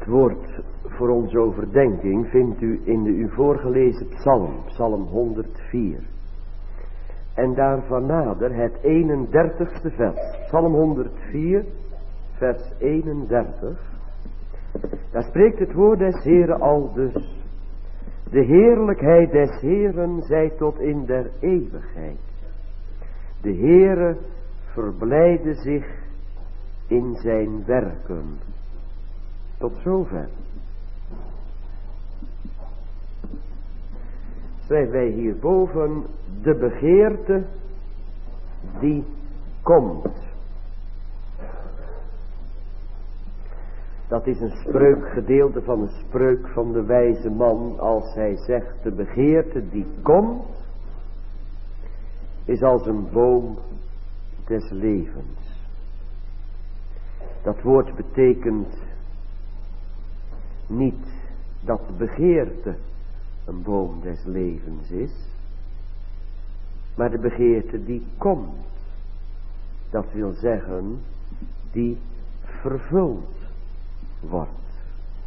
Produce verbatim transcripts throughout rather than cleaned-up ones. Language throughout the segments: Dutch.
woord voor onze overdenking vindt u in de u voorgelezen psalm, psalm honderdvier. En daarvan nader het eenendertigste vers, psalm honderdvier, vers eenendertig. Daar spreekt het woord des Heeren aldus: de heerlijkheid des Heeren zij tot in der eeuwigheid. De Heere verblijde zich in zijn werken. Tot zover. Schrijven wij hierboven de begeerte die komt. Dat is een spreukgedeelte van een spreuk van de wijze man, als hij zegt: de begeerte die komt is als een boom des levens. Dat woord betekent niet dat de begeerte een boom des levens is, maar de begeerte die komt. Dat wil zeggen, die vervuld wordt.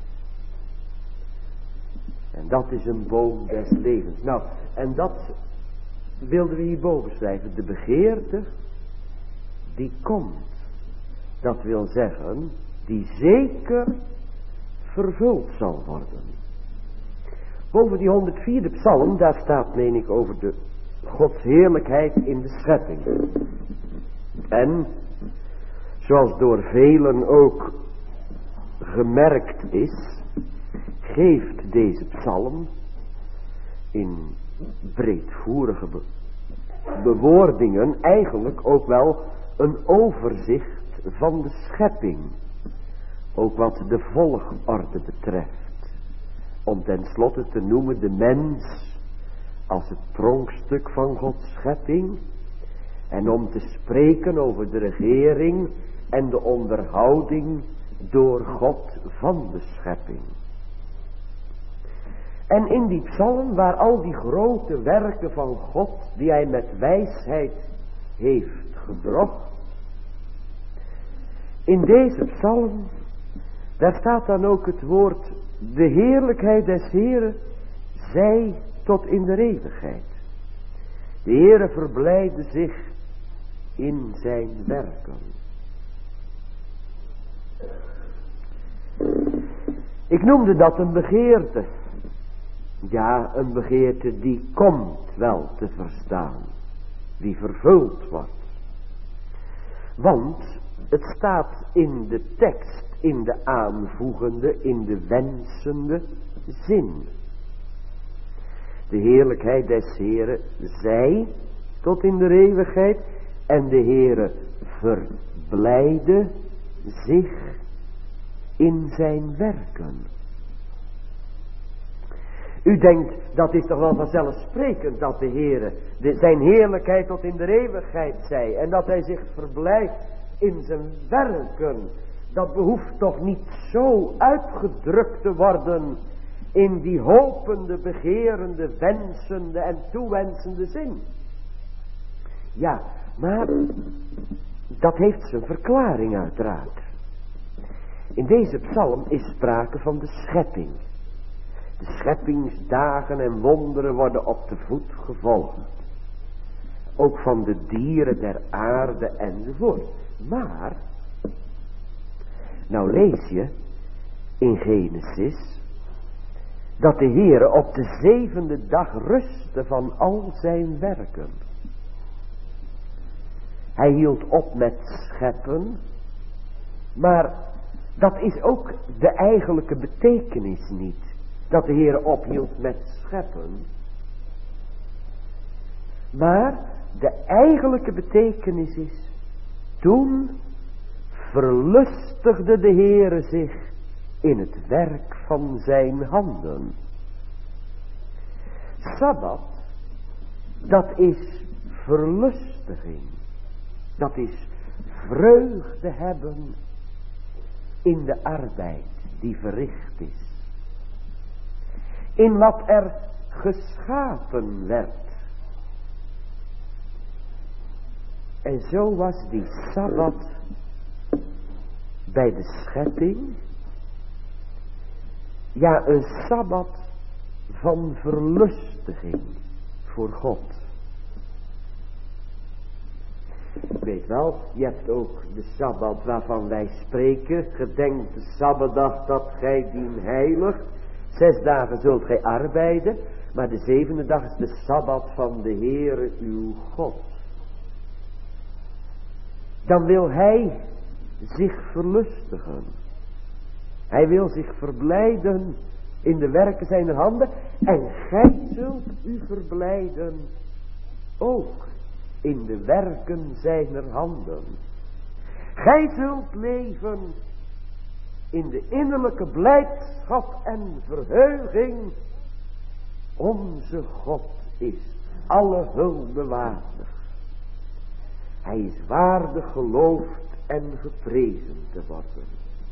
En dat is een boom des levens. Nou, en dat wilden we hierboven schrijven. De begeerte die komt. Dat wil zeggen, die zeker vervuld zal worden. Boven die honderdvierde psalm, daar staat, meen ik, over de Gods heerlijkheid in de schepping. En, zoals door velen ook gemerkt is, geeft deze psalm in breedvoerige be- bewoordingen eigenlijk ook wel een overzicht van de schepping. Ook wat de volgorde betreft. Om tenslotte te noemen de mens als het pronkstuk van Gods schepping. En om te spreken over de regering en de onderhouding door God van de schepping. En in die psalm, waar al die grote werken van God, die hij met wijsheid heeft gebracht. In deze psalm, daar staat dan ook het woord: de heerlijkheid des Heeren zij tot in de eeuwigheid. De Heere verblijde zich in zijn werken. Ik noemde dat een begeerte. Ja, een begeerte die komt wel te verstaan. Die vervuld wordt. Want het staat in de tekst, in de aanvoegende, in de wensende zin. De heerlijkheid des Heeren zij tot in de eeuwigheid. En de Heere verblijde zich in zijn werken. U denkt, dat is toch wel vanzelfsprekend dat de Heere de, zijn heerlijkheid tot in de eeuwigheid zij. En dat hij zich verblijft in zijn werken. Dat behoeft toch niet zo uitgedrukt te worden in die hopende, begerende, wensende en toewensende zin. Ja, maar dat heeft zijn verklaring uiteraard. In deze psalm is sprake van de schepping. De scheppingsdagen en wonderen worden op de voet gevolgd. Ook van de dieren der aarde enzovoort. Maar, nou lees je in Genesis dat de Heere op de zevende dag rustte van al zijn werken. Hij hield op met scheppen, maar dat is ook de eigenlijke betekenis niet. Dat de Heer ophield met scheppen. Maar de eigenlijke betekenis is: toen verlustigde de Heer zich in het werk van zijn handen. Sabbat, dat is verlustiging. Dat is vreugde hebben in de arbeid die verricht is. In wat er geschapen werd. En zo was die Sabbat bij de schepping Ja, een sabbat van verlustiging voor God. Ik weet wel, je hebt ook de sabbat waarvan wij spreken. Gedenk de sabbatdag dat gij dien heiligt. Zes dagen zult gij arbeiden, maar de zevende dag is de sabbat van de Heere uw God. Dan wil hij zich verlustigen. Hij wil zich verblijden in de werken zijner handen. En gij zult u verblijden ook in de werken zijner handen. Gij zult leven in de innerlijke blijdschap en verheuging. Onze God is alle hulde waardig. Hij is waardig geloofd en geprezen te worden.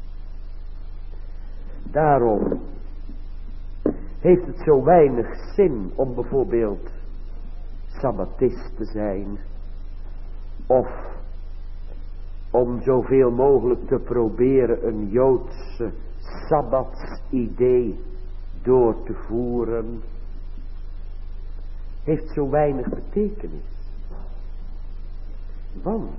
Daarom heeft het zo weinig zin om bijvoorbeeld sabbatist te zijn, of om zoveel mogelijk te proberen een Joodse sabbatsidee door te voeren. Heeft zo weinig betekenis. Want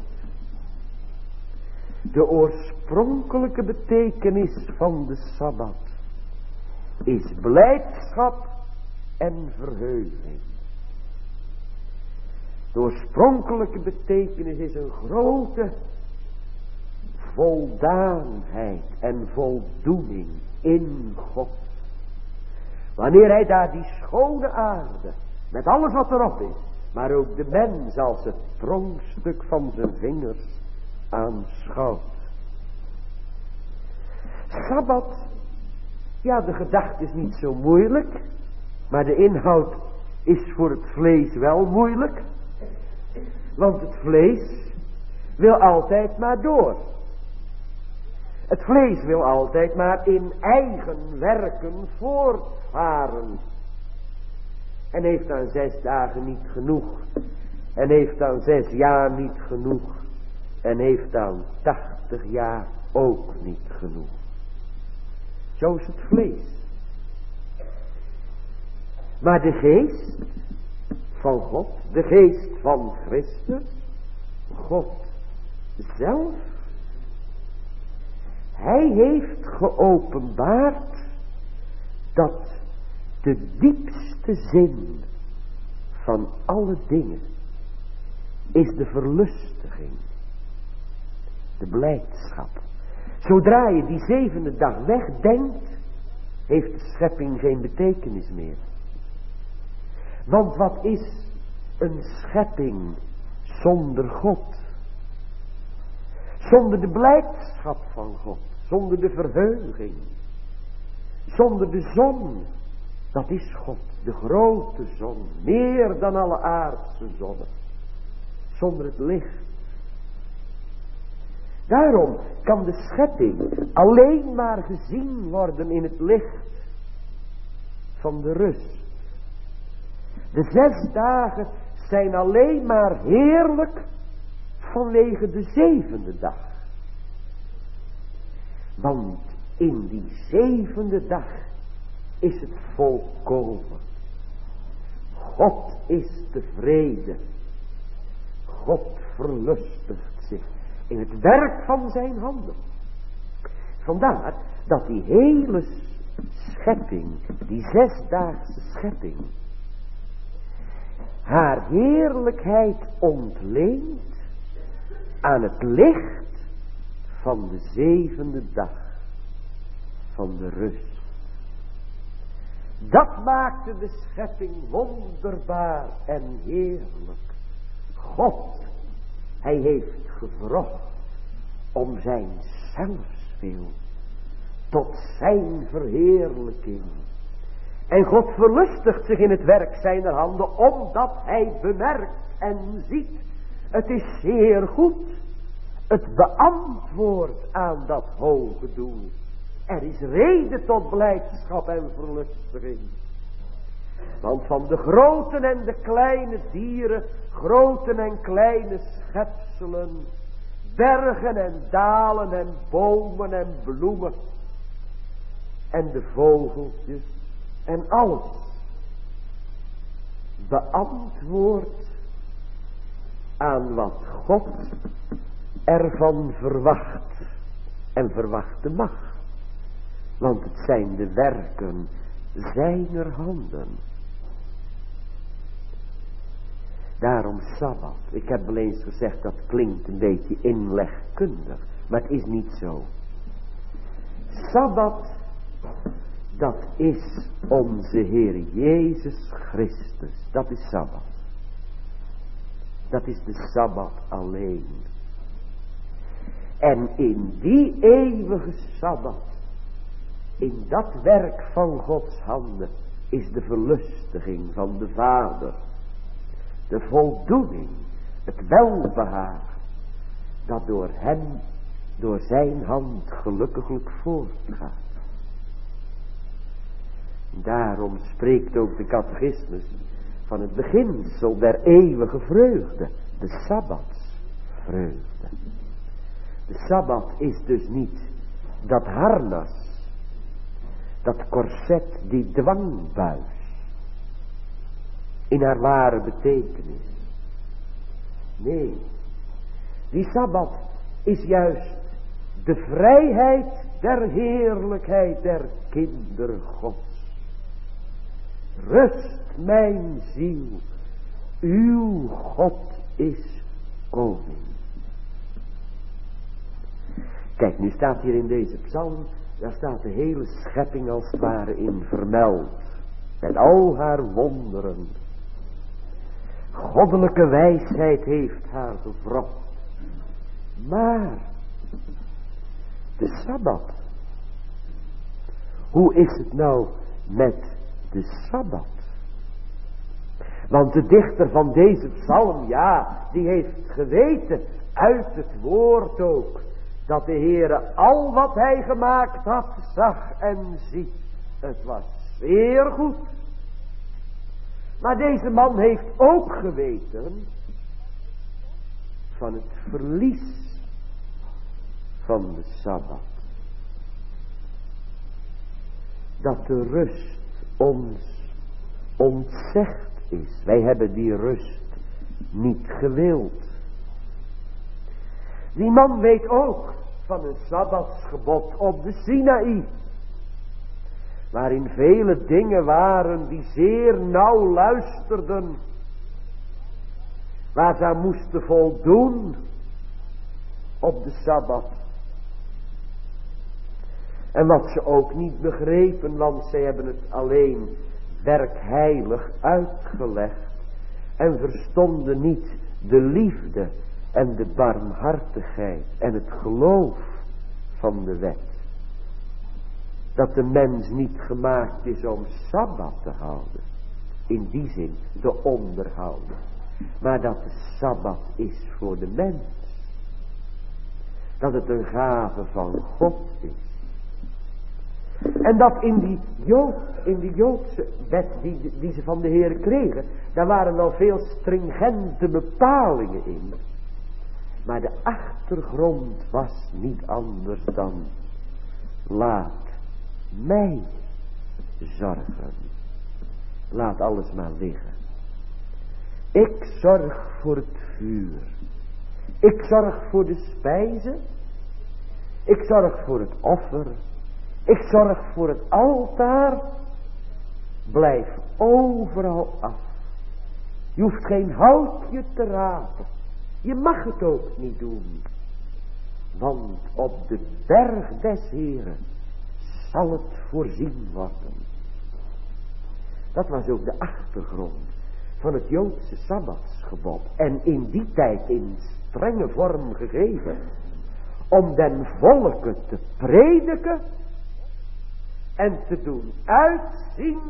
de oorspronkelijke betekenis van de sabbat is blijdschap en verheuging. De oorspronkelijke betekenis is een grote voldaanheid en voldoening in God. Wanneer hij daar die schone aarde, met alles wat erop is, maar ook de mens als het pronkstuk van zijn vingers aanschouwt. Sabbat, ja, de gedachte is niet zo moeilijk, maar de inhoud is voor het vlees wel moeilijk. Want het vlees wil altijd maar door. Het vlees wil altijd maar in eigen werken voortvaren. En heeft aan zes dagen niet genoeg. En heeft aan zes jaar niet genoeg. En heeft aan tachtig jaar ook niet genoeg. Zo is het vlees. Maar de geest van God, de geest van Christus, God zelf, hij heeft geopenbaard dat de diepste zin van alle dingen is de verlustiging, de blijdschap. Zodra je die zevende dag wegdenkt, heeft de schepping geen betekenis meer. Want wat is een schepping zonder God? Zonder de blijdschap van God, zonder de verheuging, zonder de zon. Dat is God, de grote zon, meer dan alle aardse zonnen. Zonder het licht. Daarom kan de schepping alleen maar gezien worden in het licht van de rust. De zes dagen zijn alleen maar heerlijk vanwege de zevende dag. Want in die zevende dag is het volkomen. God is tevreden. God verlustigt zich in het werk van zijn handen. Vandaar dat die hele schepping, die zesdaagse schepping, haar heerlijkheid ontleent aan het licht van de zevende dag van de rust. Dat maakte de schepping wonderbaar en heerlijk. God, hij heeft gevrocht om zijn zelfswil tot zijn verheerlijking. En God verlustigt zich in het werk zijner handen, omdat hij bemerkt en ziet, het is zeer goed. Het beantwoordt aan dat hoge doel. Er is reden tot blijdschap en verlustiging. Want van de grote en de kleine dieren, grote en kleine schepselen, bergen en dalen en bomen en bloemen, en de vogeltjes en alles beantwoordt aan wat God ervan verwacht en verwachten mag. Want het zijn de werken zijner handen. Daarom Sabbat. Ik heb wel eens gezegd dat klinkt een beetje inlegkundig. Maar het is niet zo. Sabbat, dat is onze Heer Jezus Christus. Dat is Sabbat. Dat is de Sabbat alleen. En in die eeuwige Sabbat, in dat werk van Gods handen, is de verlustiging van de Vader. De voldoening, het welbehagen, dat door hem, door zijn hand gelukkiglijk voortgaat. Daarom spreekt ook de catechismus van het beginsel der eeuwige vreugde, de Sabbatsvreugde. De Sabbat is dus niet dat harnas, dat korset, die dwangbuis, in haar ware betekenis. Nee, die Sabbat is juist de vrijheid der heerlijkheid der kinderen Gods. Rust mijn ziel, uw God is koning. Kijk, nu staat hier in deze psalm, daar staat de hele schepping als het ware in vermeld. Met al haar wonderen. Goddelijke wijsheid heeft haar gevrocht. Maar de Sabbat. Hoe is het nou met de Sabbat? Want de dichter van deze psalm, ja, die heeft geweten uit het woord ook, dat de Heere al wat hij gemaakt had, zag en ziet. Het was zeer goed. Maar deze man heeft ook geweten van het verlies van de Sabbat. Dat de rust ons ontzegd is. Wij hebben die rust niet gewild. Die man weet ook van een Sabbatsgebod op de Sinaï. Waarin vele dingen waren die zeer nauw luisterden. Waar ze aan moesten voldoen op de Sabbat. En wat ze ook niet begrepen, want zij hebben het alleen werkheilig uitgelegd. En verstonden niet de liefde en de barmhartigheid en het geloof van de wet. Dat de mens niet gemaakt is om Sabbat te houden. In die zin te onderhouden. Maar dat de Sabbat is voor de mens. Dat het een gave van God is. En dat in die, Jood, in die Joodse wet die, die ze van de Heer kregen. Daar waren al veel stringente bepalingen in. Maar de achtergrond was niet anders dan: laat mij zorgen. Laat alles maar liggen. Ik zorg voor het vuur. Ik zorg voor de spijze. Ik zorg voor het offer. Ik zorg voor het altaar. Blijf overal af. Je hoeft geen houtje te rapen. Je mag het ook niet doen. Want op de berg des Heren zal het voorzien worden. Dat was ook de achtergrond van het Joodse Sabbatsgebod. En in die tijd in strenge vorm gegeven. Om den volken te prediken. En te doen uitzien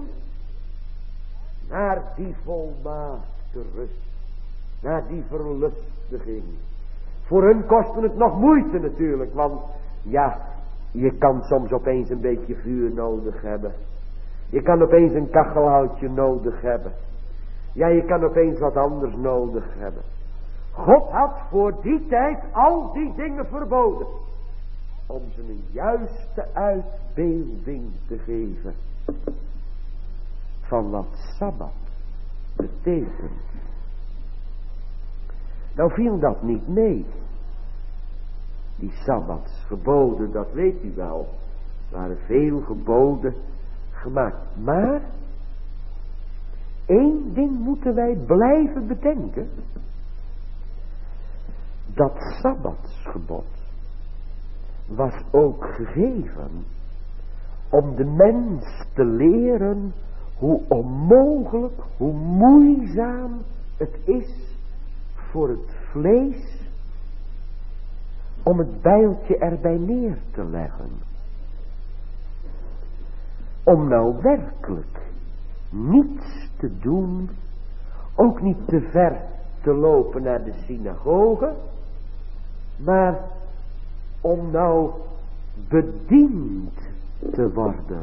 naar die volmaakte rust. Naar die verlustiging. Voor hun kostte het nog moeite natuurlijk. Want ja, je kan soms opeens een beetje vuur nodig hebben. Je kan opeens een kachelhoutje nodig hebben. Ja, je kan opeens wat anders nodig hebben. God had voor die tijd al die dingen verboden. om ze een juiste uitbeelding te geven van wat Sabbat betekent. Nou viel dat niet mee. Die Sabbatsgeboden, dat weet u wel. Er waren veel geboden gemaakt. Maar één ding moeten wij blijven bedenken. Dat Sabbatsgebod was ook gegeven om de mens te leren hoe onmogelijk, hoe moeizaam het is voor het vlees om het bijltje erbij neer te leggen. Om nou werkelijk niets te doen, ook niet te ver te lopen naar de synagoge, maar om nou bediend te worden.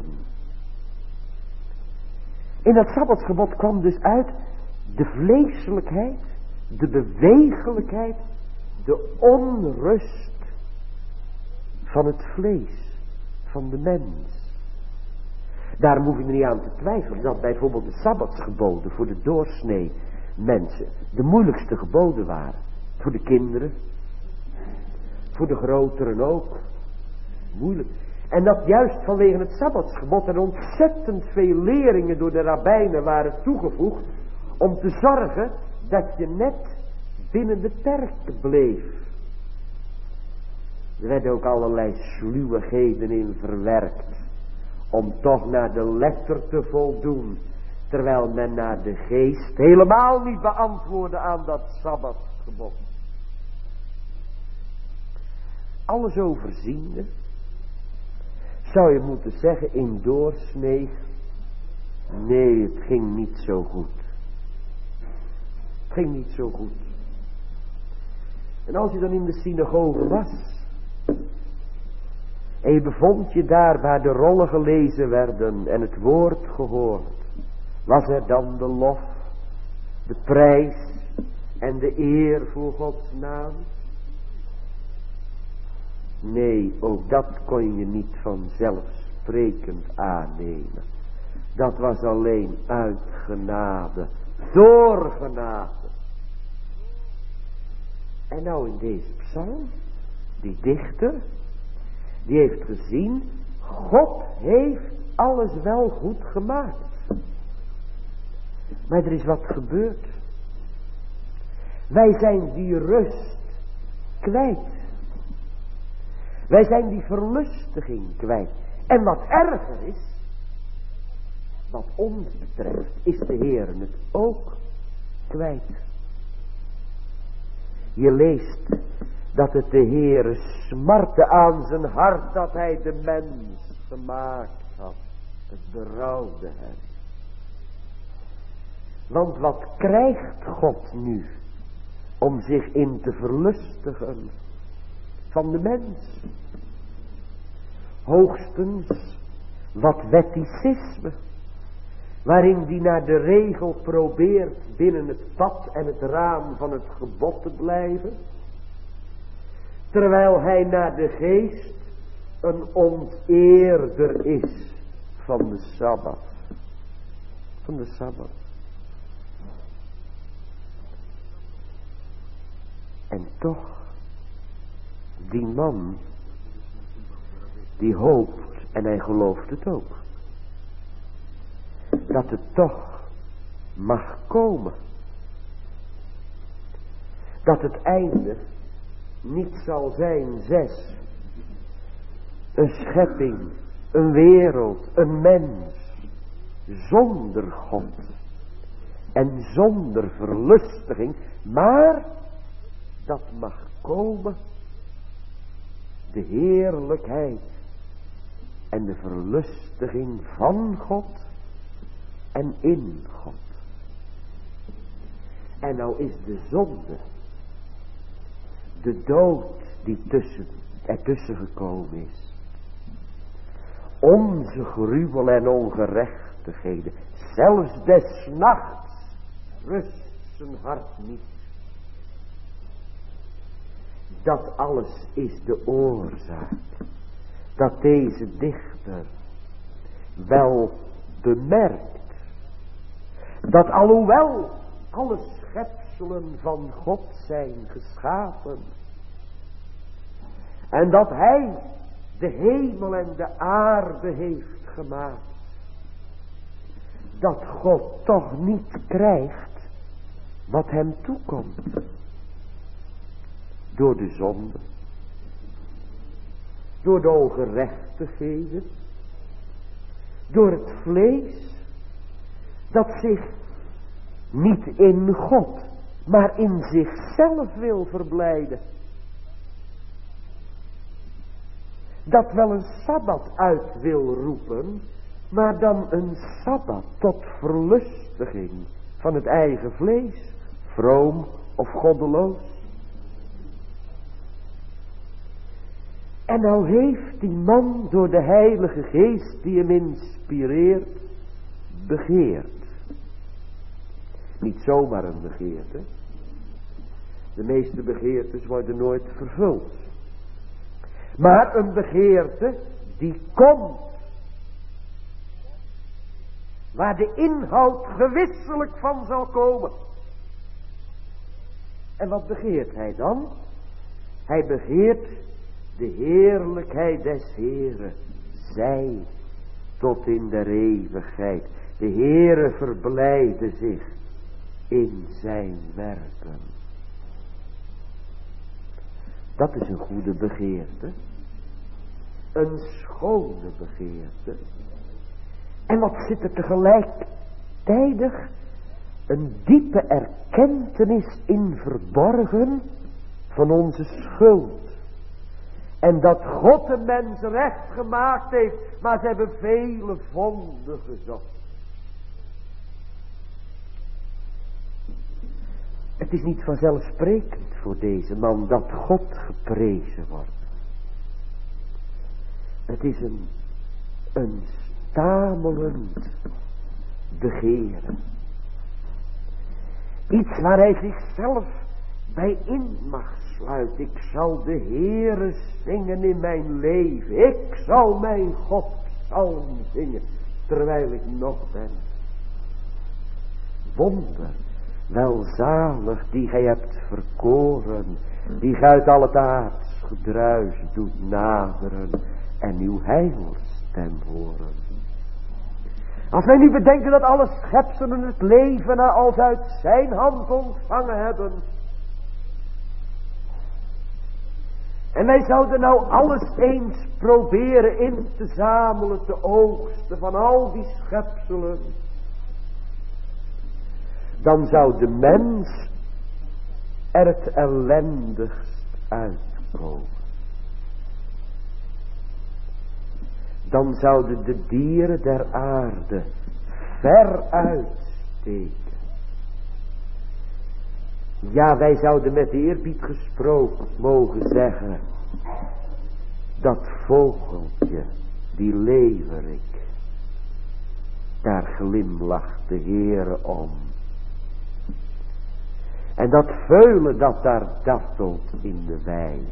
In dat Sabbatsgebod kwam dus uit de vleeselijkheid, de bewegelijkheid, de onrust van het vlees, van de mens. Daarom hoef je er niet aan te twijfelen dat bijvoorbeeld de Sabbatsgeboden voor de doorsnee mensen de moeilijkste geboden waren. Voor de kinderen, voor de groteren ook. Moeilijk. En dat juist vanwege het Sabbatsgebod er ontzettend veel leringen door de rabbijnen waren toegevoegd om te zorgen dat je net binnen de perken bleef. Er werden ook allerlei sluwigheden in verwerkt om toch naar de letter te voldoen, terwijl men naar de geest helemaal niet beantwoordde aan dat Sabbatsgebod. Alles overziende zou je moeten zeggen in doorsnee, nee, het ging niet zo goed. Het ging niet zo goed. En als je dan in de synagoge was en je bevond je daar waar de rollen gelezen werden en het woord gehoord, was er dan de lof, de prijs en de eer voor Gods naam? Nee, ook dat kon je niet vanzelfsprekend aannemen. Dat was alleen uit genade, door genade. En nou in deze psalm, die dichter, die heeft gezien, God heeft alles wel goed gemaakt. Maar er is wat gebeurd. Wij zijn die rust kwijt. Wij zijn die verlustiging kwijt. En wat erger is, wat ons betreft, is de Heer het ook kwijt. Je leest dat het de Heere smarte aan zijn hart dat hij de mens gemaakt had. Het berouwde hem. Want wat krijgt God nu om zich in te verlustigen van de mens? Hoogstens wat wetticisme, waarin die naar de regel probeert binnen het pad en het raam van het gebod te blijven, terwijl hij naar de geest een onteerder is van de Sabbat. Van de Sabbat. En toch, die man, die hoopt, en hij gelooft het ook, dat het toch mag komen. Dat het einde niet zal zijn zes. Een schepping, een wereld, een mens, zonder God en zonder verlustiging, maar dat mag komen de heerlijkheid en de verlustiging van God en in God. En nou is de zonde, de dood die tussen, ertussen gekomen is, onze gruwel en ongerechtigheden, zelfs des nachts rust zijn hart niet. Dat alles is de oorzaak. Dat deze dichter wel bemerkt. Dat alhoewel alle schepselen van God zijn geschapen. En dat hij de hemel en de aarde heeft gemaakt. Dat God toch niet krijgt wat hem toekomt. Door de zonde. Door de ongerechtigheden. Door het vlees. Dat zich niet in God, maar in zichzelf wil verblijden. Dat wel een sabbat uit wil roepen, maar dan een sabbat tot verlustiging van het eigen vlees, vroom of goddeloos. En nou heeft die man door de Heilige Geest die hem inspireert, begeerd. Niet zomaar een begeerte. De meeste begeertes worden nooit vervuld. Maar een begeerte die komt. Waar de inhoud gewisselijk van zal komen. En wat begeert hij dan? Hij begeert de heerlijkheid des Heeren. Zij tot in der eeuwigheid. De Heere verblijde zich in zijn werken. Dat is een goede begeerte. Een schone begeerte. En wat zit er tegelijkertijd een diepe erkentenis in verborgen van onze schuld. En dat God de mens recht gemaakt heeft, maar ze hebben vele vonden gezocht. Het is niet vanzelfsprekend voor deze man dat God geprezen wordt. Het is een, een stamelend begeren. Iets waar hij zichzelf bij in mag sluiten. Ik zal de Heere zingen in mijn leven. Ik zal mijn God psalm zingen terwijl ik nog ben. Wonder. Welzalig die gij hebt verkoren, die gij uit al het aards gedruis doet naderen en uw heilstem horen. Als wij nu bedenken dat alle schepselen het leven als uit zijn hand ontvangen hebben. En wij zouden nou alles eens proberen in te zamelen, te oogsten van al die schepselen. Dan zou de mens er het ellendigst uitkomen. Dan zouden de dieren der aarde ver uitsteken. Ja, wij zouden met eerbied gesproken mogen zeggen, dat vogeltje, die leeuwerik, daar glimlacht de Heere om. En dat veulen dat daar dartelt in de wei.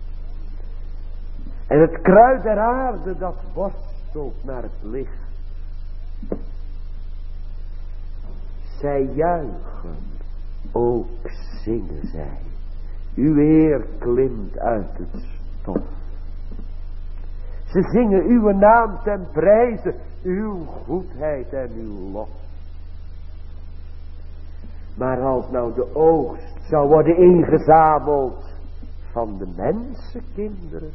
En het kruid der aarde dat worstelt naar het licht. Zij juichen, ook zingen zij. Uw Heer klimt uit het stof. Ze zingen uw naam ten prijze, uw goedheid en uw lof. Maar als nou de oogst zou worden ingezameld van de mensenkinderen,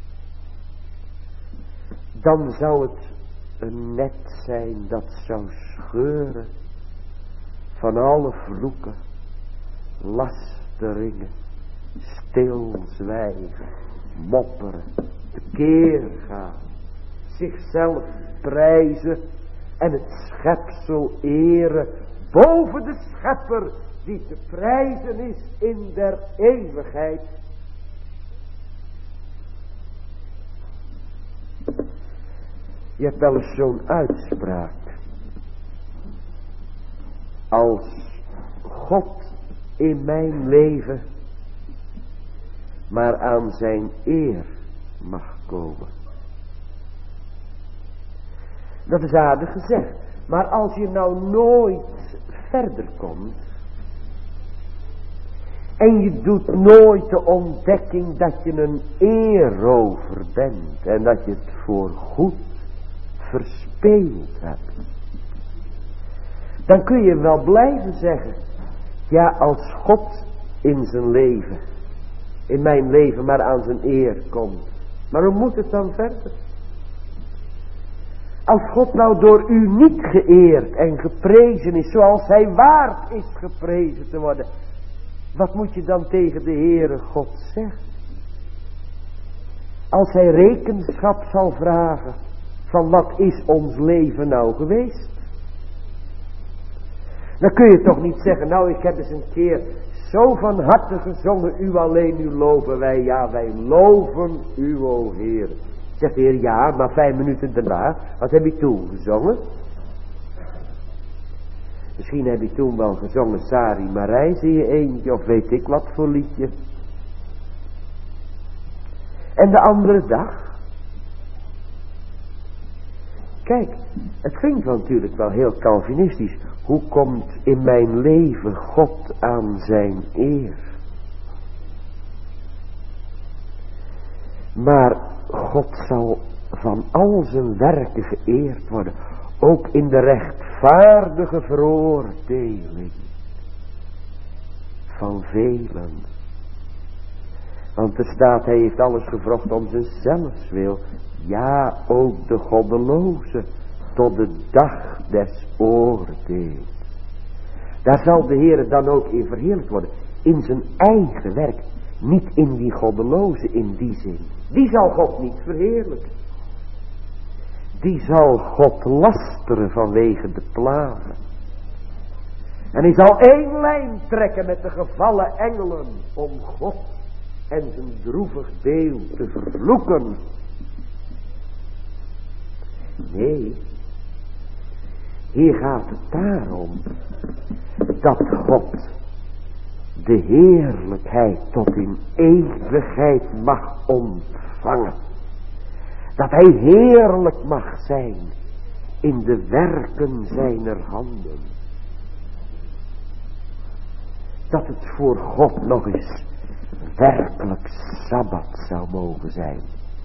dan zou het een net zijn dat zou scheuren van alle vloeken, lasteringen, stilzwijgen, mopperen, tekeer gaan, zichzelf prijzen en het schepsel eren boven de schepper die te prijzen is in der eeuwigheid. Je hebt wel eens zo'n uitspraak. Als God in mijn leven maar aan zijn eer mag komen. Dat is aardig gezegd. Maar als je nou nooit verder komt. En je doet nooit de ontdekking dat je een eerrover bent. En dat je het voor goed verspeeld hebt. Dan kun je wel blijven zeggen. Ja, als God in zijn leven. In mijn leven maar aan zijn eer komt. Maar hoe moet het dan verder? Als God nou door u niet geëerd en geprezen is. Zoals hij waard is geprezen te worden. Wat moet je dan tegen de Heere God zeggen? Als hij rekenschap zal vragen. Van wat is ons leven nou geweest? Dan kun je toch niet zeggen. Nou, ik heb eens een keer zo van harte gezongen. U alleen, u loven wij. Ja, wij loven u, o Heer. Zegt de Heer, ja, maar vijf minuten daarna. Wat heb je toen gezongen? Misschien heb je toen wel gezongen Sari Marij, zie je eentje, of weet ik wat voor liedje. En de andere dag. Kijk, het ging natuurlijk wel heel Calvinistisch. Hoe komt in mijn leven God aan zijn eer? Maar God zal van al zijn werken geëerd worden. Ook in de rechtvaardige veroordeling van velen. Want er staat, hij heeft alles gevrocht om zichzelfs wil. Ja, ook de goddeloze tot de dag des oordeels. Daar zal de Heer dan ook in verheerlijkt worden. In zijn eigen werk. Niet in die goddeloze in die zin. Die zal God niet verheerlijken. Die zal God lasteren vanwege de plagen. En hij zal één lijn trekken met de gevallen engelen om God en zijn droevig deel te vervloeken. Nee, hier gaat het daarom dat God de heerlijkheid tot in eeuwigheid mag ontvangen. Dat hij heerlijk mag zijn in de werken zijner handen. Dat het voor God nog eens werkelijk Sabbat zou mogen zijn.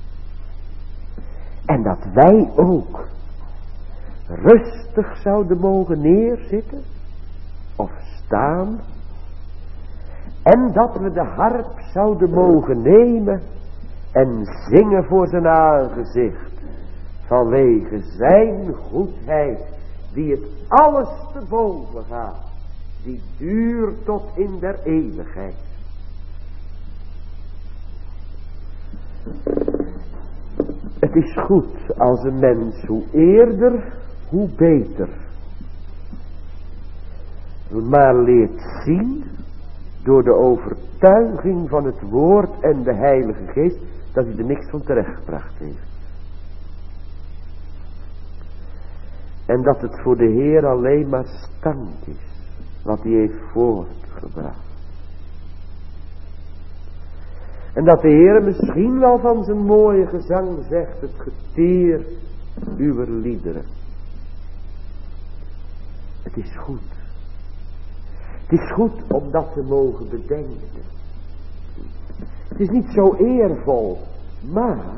En dat wij ook rustig zouden mogen neerzitten of staan. En dat we de harp zouden mogen nemen en zingen voor zijn aangezicht. Vanwege zijn goedheid die het alles te boven gaat. Die duurt tot in der eeuwigheid. Het is goed als een mens hoe eerder, hoe beter. Maar leert zien door de overtuiging van het woord en de Heilige Geest dat hij er niks van terechtgebracht heeft. En dat het voor de Heer alleen maar stand is wat hij heeft voortgebracht. En dat de Heer misschien wel van zijn mooie gezang zegt, het geteer uw liederen. Het is goed. Het is goed om dat te mogen bedenken. Het is niet zo eervol, maar,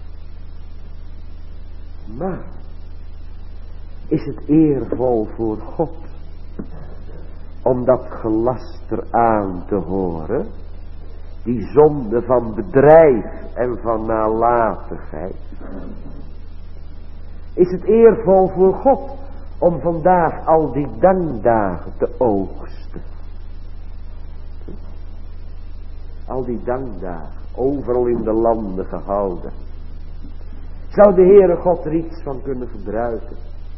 maar, is het eervol voor God om dat gelaster aan te horen, die zonde van bedrijf en van nalatigheid. Is het eervol voor God om vandaag al die dankdagen te oogsten. Al die dankdagen, overal in de landen gehouden. Zou de Heere God er iets van kunnen gebruiken?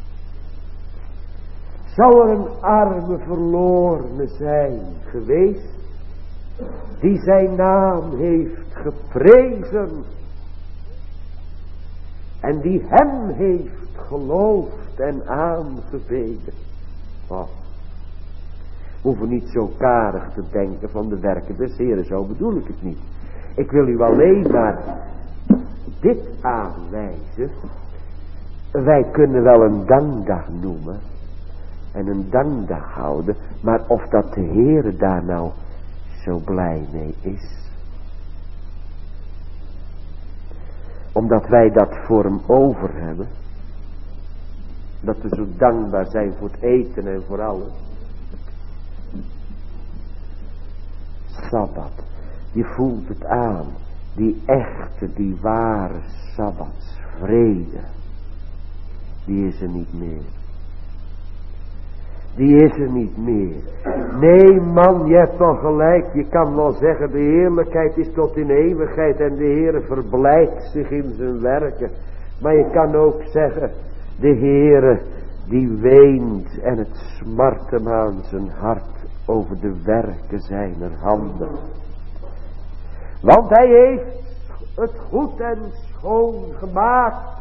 Zou er een arme verlorene zijn geweest, die zijn naam heeft geprezen, en die hem heeft geloofd en aangebeden? Oh, we hoeven niet zo karig te denken van de werken des Heeren, zo bedoel ik het niet. Ik wil u alleen maar dit aanwijzen. Wij kunnen wel een dankdag noemen. En een dankdag houden. Maar of dat de Heere daar nou zo blij mee is. Omdat wij dat voor hem over hebben. Dat we zo dankbaar zijn voor het eten en voor alles. Sabbat. Je voelt het aan. Die echte, die ware sabbatsvrede. Die is er niet meer. Die is er niet meer. Nee man, je hebt wel gelijk. Je kan wel zeggen, de heerlijkheid is tot in eeuwigheid. En de Heere verblijdt zich in zijn werken. Maar je kan ook zeggen, de Heere die weent en het smart hem aan zijn hart over de werken zijner handen. Want hij heeft het goed en schoon gemaakt.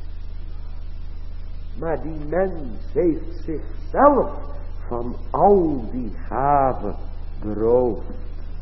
Maar die mens heeft zichzelf van al die gaven beroofd.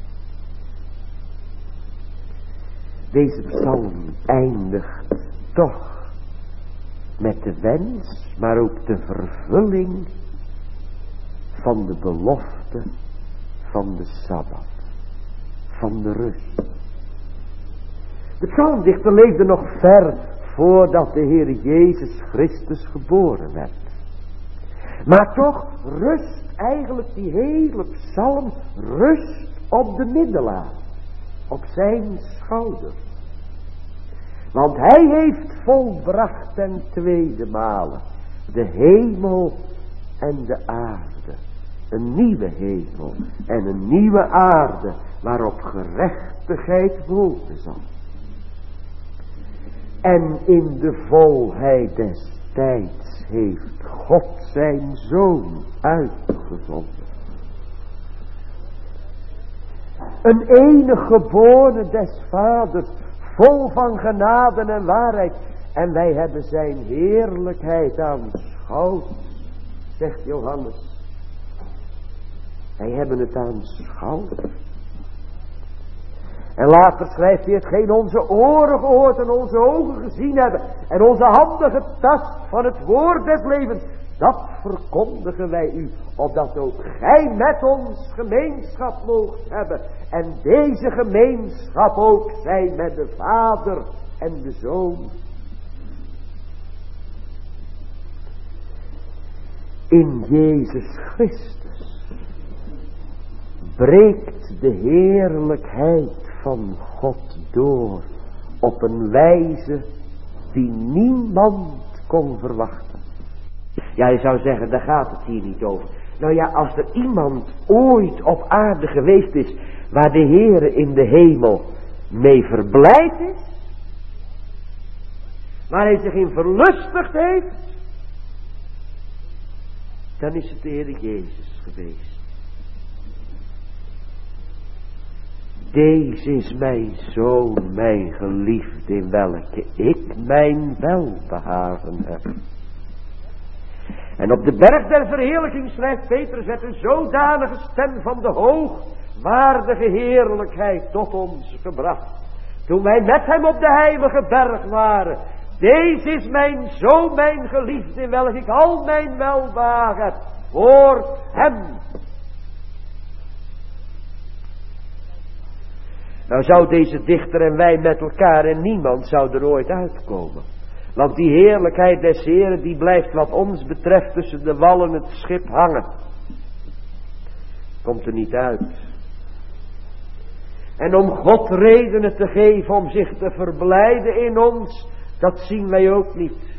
Deze psalm eindigt toch met de wens, maar ook de vervulling van de belofte van de Sabbat, van de rust. De psalmdichter leefde nog ver voordat de Heer Jezus Christus geboren werd. Maar toch rust eigenlijk die hele psalm, rust op de middelaar, op zijn schouder. Want hij heeft volbracht ten tweede male de hemel en de aarde. Een nieuwe hemel en een nieuwe aarde waarop gerechtigheid wonen zal. En in de volheid des tijds heeft God zijn Zoon uitgezonden. Een enige geborene des Vaders, vol van genade en waarheid. En wij hebben zijn heerlijkheid aanschouwd, zegt Johannes. Wij hebben het aanschouwd. En later schrijft hij, hetgeen onze oren gehoord en onze ogen gezien hebben. En onze handen getast van het woord des levens. Dat verkondigen wij u. Opdat ook gij met ons gemeenschap moogt hebben. En deze gemeenschap ook zij met de Vader en de Zoon. In Jezus Christus breekt de heerlijkheid van God door op een wijze die niemand kon verwachten. Ja, je zou zeggen, daar gaat het hier niet over. Nou ja, als er iemand ooit op aarde geweest is waar de Heere in de hemel mee verblijd is, waar hij zich in verlustigd heeft, dan is het de Heere Jezus geweest. Deze is mijn Zoon, mijn geliefde, in welke ik mijn welbehagen heb. En op de berg der verheerlijking schrijft Petrus, werd een zodanige stem van de hoogwaardige heerlijkheid tot ons gebracht. Toen wij met hem op de heilige berg waren. Deze is mijn Zoon, mijn geliefde, in welke ik al mijn welbehagen heb. Hoort hem. Nou zou deze dichter en wij met elkaar en niemand zou er ooit uitkomen. Want die heerlijkheid des Heren die blijft wat ons betreft tussen de wallen het schip hangen. Komt er niet uit. En om God redenen te geven om zich te verblijden in ons, dat zien wij ook niet.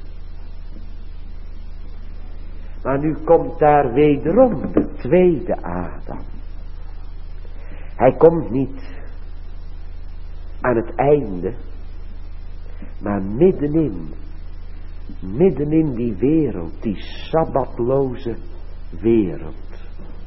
Maar nu komt daar wederom de tweede Adam. Hij komt niet aan het einde, maar middenin, middenin die wereld, die sabbatloze wereld.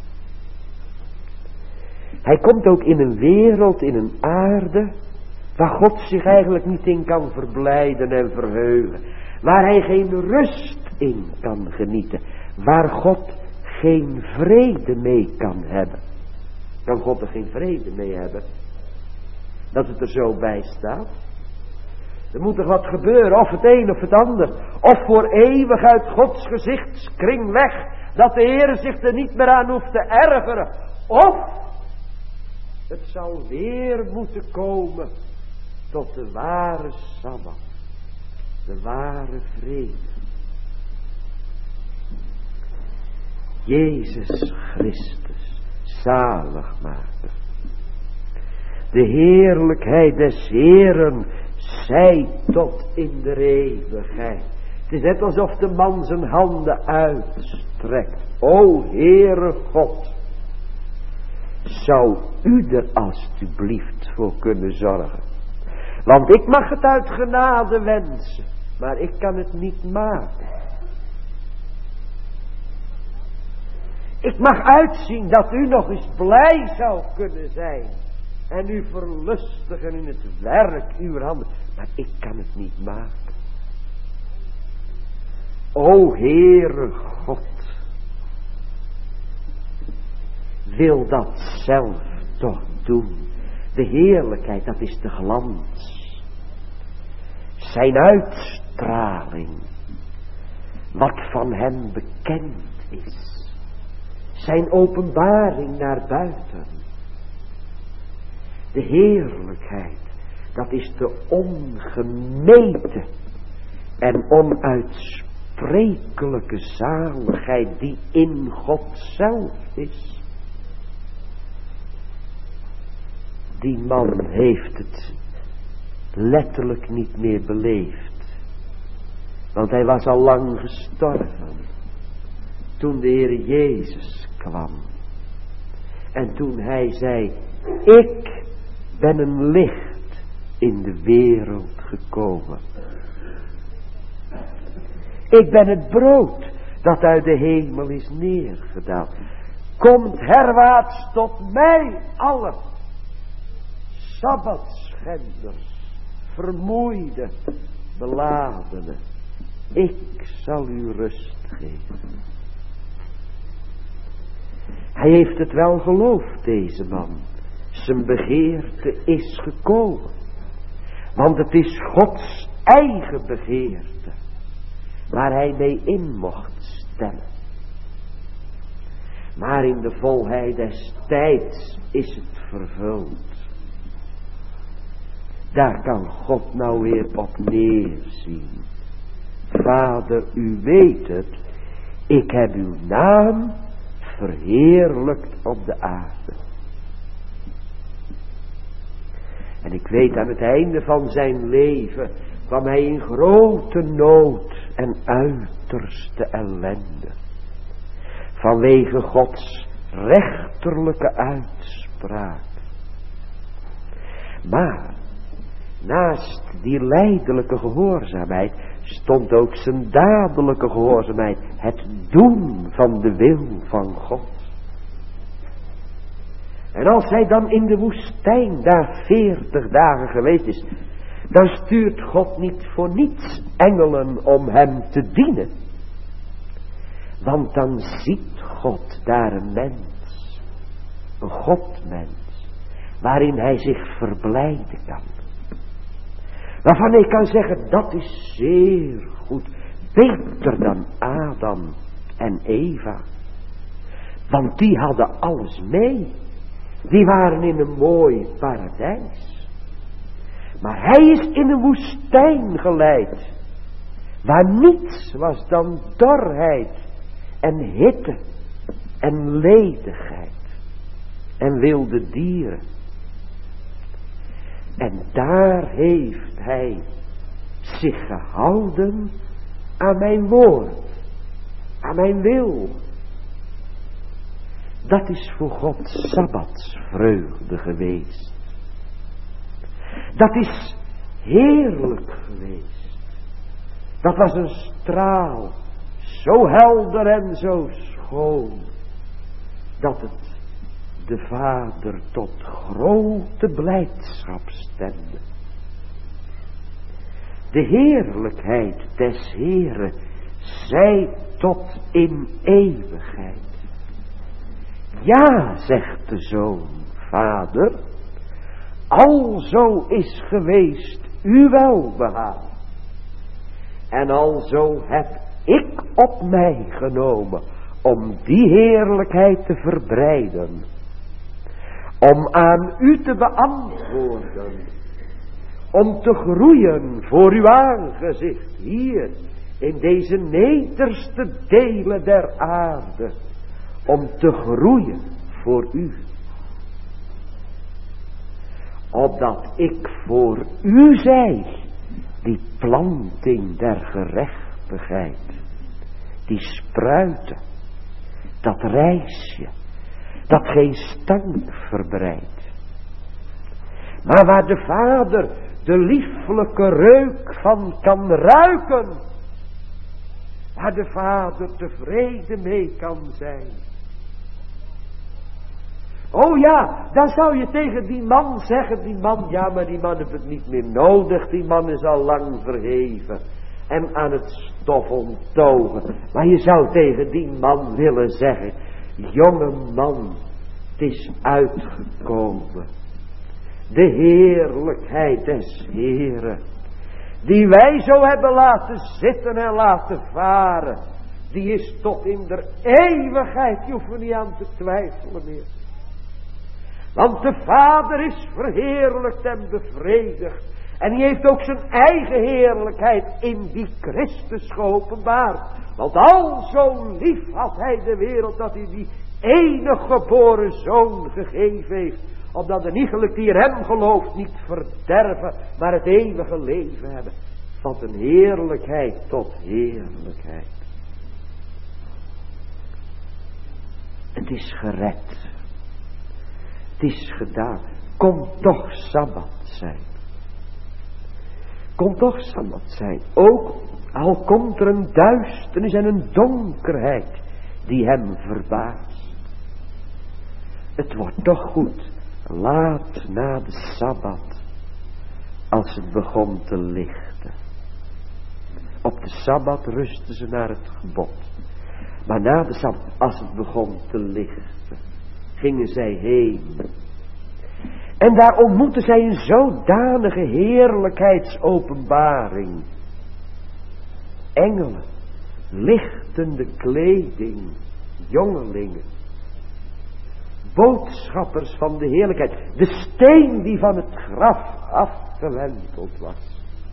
Hij komt ook in een wereld, in een aarde, waar God zich eigenlijk niet in kan verblijden en verheugen. Waar hij geen rust in kan genieten. Waar God geen vrede mee kan hebben. Kan God er geen vrede mee hebben? dat het er zo bij staat? Er moet toch wat gebeuren, of het een of het ander. Of voor eeuwig uit Gods gezichtskring weg, dat de Heer zich er niet meer aan hoeft te ergeren. Of het zal weer moeten komen tot de ware Sabbat, de ware vrede. Jezus Christus, zaligmaker. De heerlijkheid des Heeren zij tot in de eeuwigheid. Het is net alsof de man zijn handen uitstrekt. O Heere God, zou u er alstublieft voor kunnen zorgen? Want ik mag het uit genade wensen, maar ik kan het niet maken. Ik mag uitzien dat u nog eens blij zou kunnen zijn en u verlustigen in het werk uw handen, maar ik kan het niet maken. O Heere God, wil dat zelf toch doen. De heerlijkheid, dat is de glans. Zijn uitstraling, wat van hem bekend is. Zijn openbaring naar buiten. De heerlijkheid, dat is de ongemeten en onuitsprekelijke zaligheid die in God zelf is. Die man heeft het letterlijk niet meer beleefd. Want hij was al lang gestorven. Toen de Heer Jezus kwam. En toen hij zei, ik ben een licht in de wereld gekomen. Ik ben het brood dat uit de hemel is neergedaald. Komt herwaarts tot mij alle sabbatschenders, vermoeide, beladenen. Ik zal u rust geven. Hij heeft het wel geloofd, deze man. Zijn begeerte is gekomen. Want het is Gods eigen begeerte, waar hij mee in mocht stemmen. Maar in de volheid des tijds is het vervuld. Daar kan God nou weer op neerzien. Vader, u weet het, ik heb uw naam verheerlijkt op de aarde. En ik weet, aan het einde van zijn leven kwam hij in grote nood en uiterste ellende. Vanwege Gods rechterlijke uitspraak. Maar naast die lijdelijke gehoorzaamheid stond ook zijn dadelijke gehoorzaamheid. Het doen van de wil van God. En als hij dan in de woestijn daar veertig dagen geweest is, dan stuurt God niet voor niets engelen om hem te dienen. Want dan ziet God daar een mens, een Godmens, waarin hij zich verblijden kan. Waarvan ik kan zeggen, dat is zeer goed, beter dan Adam en Eva. Want die hadden alles mee. Die waren in een mooi paradijs. Maar hij is in een woestijn geleid, waar niets was dan dorheid en hitte en ledigheid en wilde dieren. En daar heeft hij zich gehouden aan mijn woord, aan mijn wil. Dat is voor God sabbatsvreugde geweest. Dat is heerlijk geweest. Dat was een straal, zo helder en zo schoon, dat het de Vader tot grote blijdschap stemde. De heerlijkheid des Heeren zij tot in eeuwigheid. Ja, zegt de Zoon, Vader, alzo is geweest uw welbehagen. En alzo heb ik op mij genomen om die heerlijkheid te verbreiden. Om aan u te beantwoorden. Om te groeien voor uw aangezicht hier in deze nederste delen der aarde. Om te groeien voor u. Opdat ik voor u zij, die planting der gerechtigheid, die spruiten, dat rijsje, dat geen stank verbreidt. Maar waar de Vader de lieflijke reuk van kan ruiken. Waar de Vader tevreden mee kan zijn. Oh ja, dan zou je tegen die man zeggen, die man, ja maar die man heeft het niet meer nodig, die man is al lang verheven en aan het stof onttogen. Maar je zou tegen die man willen zeggen, jonge man, het is uitgekomen. De heerlijkheid des Heren, die wij zo hebben laten zitten en laten varen, die is tot in der eeuwigheid, je hoeft er niet aan te twijfelen meer. Want de Vader is verheerlijkt en bevredigd. En die heeft ook zijn eigen heerlijkheid in die Christus geopenbaard. Want al zo lief had hij de wereld dat hij die enige geboren zoon gegeven heeft. Opdat de iegelijk die in hem gelooft niet verderven, maar het eeuwige leven hebben. Van een heerlijkheid tot heerlijkheid. Het is gered. Het is gedaan. Kom toch Sabbat zijn. Kom toch Sabbat zijn. Ook al komt er een duisternis en een donkerheid die hem verbaast. Het wordt toch goed. Laat na de Sabbat. Als het begon te lichten. Op de Sabbat rusten ze naar het gebod. Maar na de Sabbat, als het begon te lichten, gingen zij heen. En daar ontmoetten zij een zodanige heerlijkheidsopenbaring. Engelen, lichtende kleding, jongelingen, boodschappers van de heerlijkheid. De steen die van het graf afgewenteld was.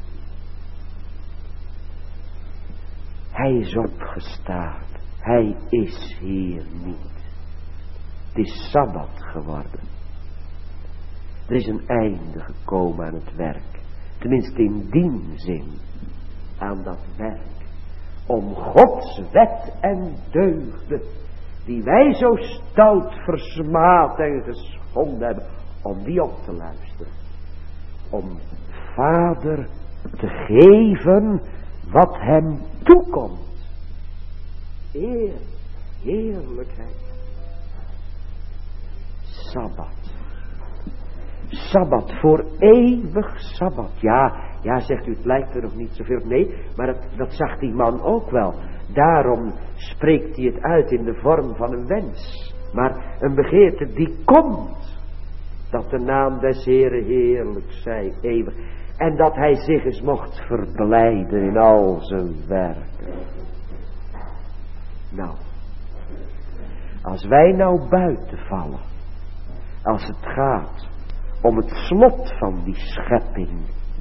Hij is opgestaan. Hij is hier niet. Het is Sabbat geworden. Er is een einde gekomen aan het werk. Tenminste in die zin. Aan dat werk. Om Gods wet en deugden. Die wij zo stout versmaad en geschonden hebben. Om die op te luisteren. Om Vader te geven wat hem toekomt. Eer, heerlijkheid. Sabbat. Sabbat, voor eeuwig Sabbat. Ja, ja, zegt u, het lijkt er nog niet zoveel. Nee, maar dat, dat zag die man ook wel. Daarom spreekt hij het uit in de vorm van een wens. Maar een begeerte die komt. Dat de naam des Heren heerlijk zij, eeuwig. En dat hij zich eens mocht verblijden in al zijn werken. Nou, als wij nou buiten vallen, als het gaat om het slot van die schepping,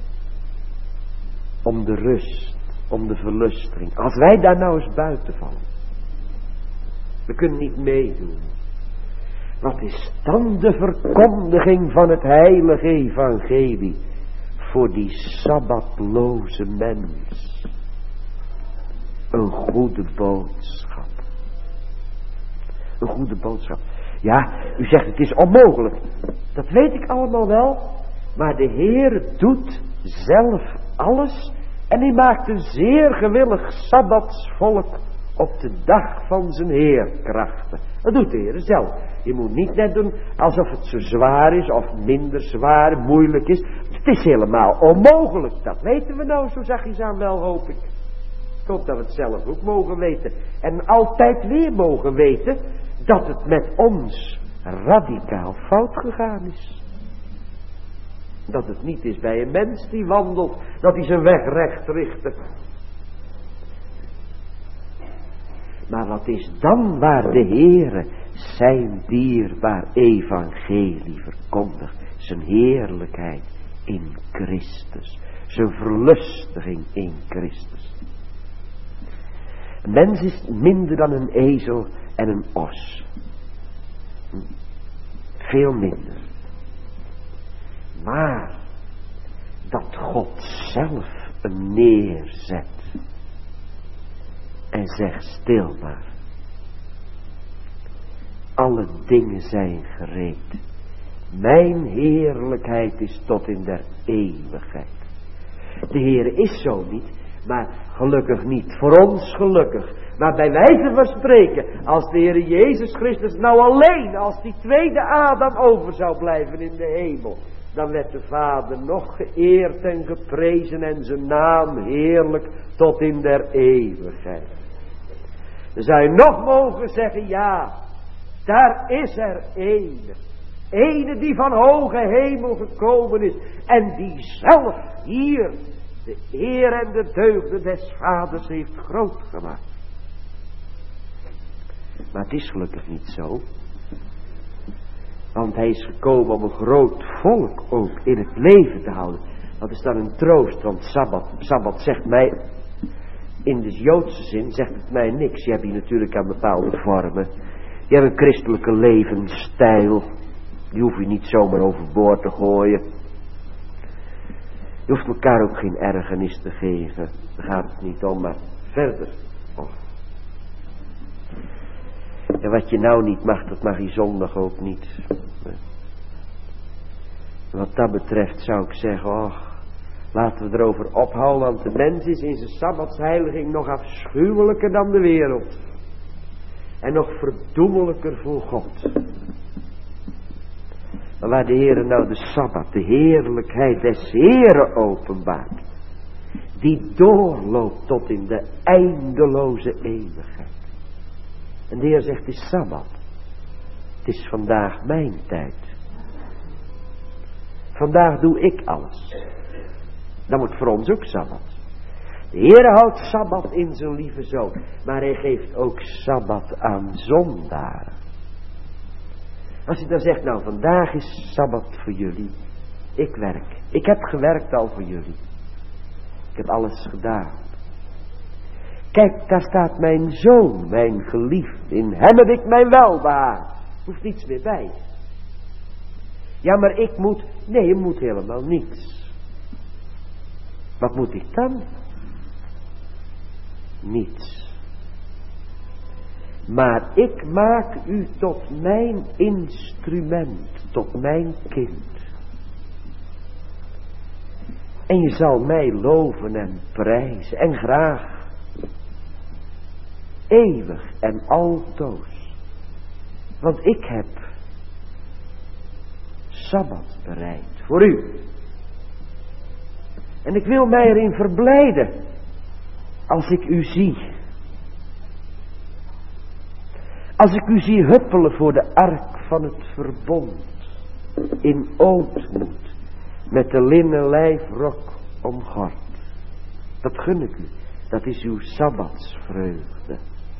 om de rust, om de verlusting, als wij daar nou eens buiten vallen, we kunnen niet meedoen. Wat is dan de verkondiging van het heilige evangelie voor die sabbatloze mens? Een goede boodschap. Een goede boodschap. Ja, u zegt het is onmogelijk. Dat weet ik allemaal wel. Maar de Heer doet zelf alles. En hij maakt een zeer gewillig sabbatsvolk op de dag van zijn heerkrachten. Dat doet de Heer zelf. Je moet niet net doen alsof het zo zwaar is of minder zwaar, moeilijk is. Het is helemaal onmogelijk. Dat weten we nou zo zachtjes aan wel, hoop ik. Ik hoop dat we het zelf ook mogen weten. En altijd weer mogen weten dat het met ons radicaal fout gegaan is. Dat het niet is bij een mens die wandelt, dat hij zijn weg recht richtte. Maar wat is dan waar de Heere zijn dierbaar evangelie verkondigt? Zijn heerlijkheid in Christus. Zijn verlustiging in Christus. Een mens is minder dan een ezel en een os. Veel minder. Maar dat God zelf hem neerzet en zegt stil maar. Alle dingen zijn gereed. Mijn heerlijkheid is tot in der eeuwigheid. De Heer is zo niet, maar gelukkig niet voor ons gelukkig. Maar bij wijze van spreken, als de Heer Jezus Christus nou alleen als die tweede Adam over zou blijven in de hemel, dan werd de Vader nog geëerd en geprezen en zijn naam heerlijk tot in der eeuwigheid. Dan zou je nog mogen zeggen, ja, daar is er ene. Ene die van hoge hemel gekomen is en die zelf hier de eer en de deugden des Vaders heeft groot gemaakt. Maar het is gelukkig niet zo. Want hij is gekomen om een groot volk ook in het leven te houden. Dat is dan een troost, want Sabbat, Sabbat zegt mij, in de Joodse zin zegt het mij niks. Je hebt hier natuurlijk aan bepaalde vormen. Je hebt een christelijke levensstijl. Die hoef je niet zomaar overboord te gooien. Je hoeft elkaar ook geen ergernis te geven. Daar gaat het niet om, maar verder. Oh. En wat je nou niet mag, dat mag je zondag ook niet. Wat dat betreft zou ik zeggen, oh, laten we erover ophouden, want de mens is in zijn sabbatsheiliging nog afschuwelijker dan de wereld. En nog verdoemelijker voor God. Maar waar de Heere nou de Sabbat, de heerlijkheid des Heeren openbaart, die doorloopt tot in de eindeloze eeuwigheid. En de Heer zegt, het is Sabbat. Het is vandaag mijn tijd. Vandaag doe ik alles. Dan wordt voor ons ook Sabbat. De Heer houdt Sabbat in zijn lieve zoon. Maar hij geeft ook Sabbat aan zondaren. Als hij dan zegt, nou vandaag is Sabbat voor jullie. Ik werk. Ik heb gewerkt al voor jullie. Ik heb alles gedaan. Kijk, daar staat mijn zoon, mijn geliefde. In hem heb ik mijn welbehagen. Hoeft niets meer bij. Ja, maar ik moet... Nee, je moet helemaal niets. Wat moet ik dan? Niets. Maar ik maak u tot mijn instrument, tot mijn kind. En je zal mij loven en prijzen en graag. Eeuwig en altoos. Want ik heb Sabbat bereid voor u. En ik wil mij erin verblijden als ik u zie. Als ik u zie huppelen voor de ark van het verbond. In ootmoed. Met de linnen lijfrok omgord. Dat gun ik u. Dat is uw sabbatsvreugde.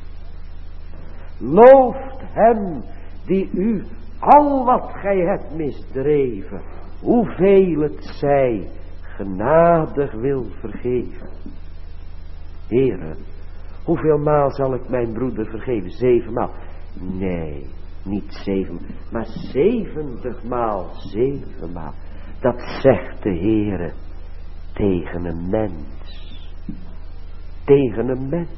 Looft hem die u al wat gij hebt misdreven. Hoeveel het zij genadig wil vergeven. Heere, hoeveel maal zal ik mijn broeder vergeven? Zevenmaal? Nee, niet zeven, maar zeventigmaal, zevenmaal. Dat zegt de Heere tegen een mens. Tegen een mens.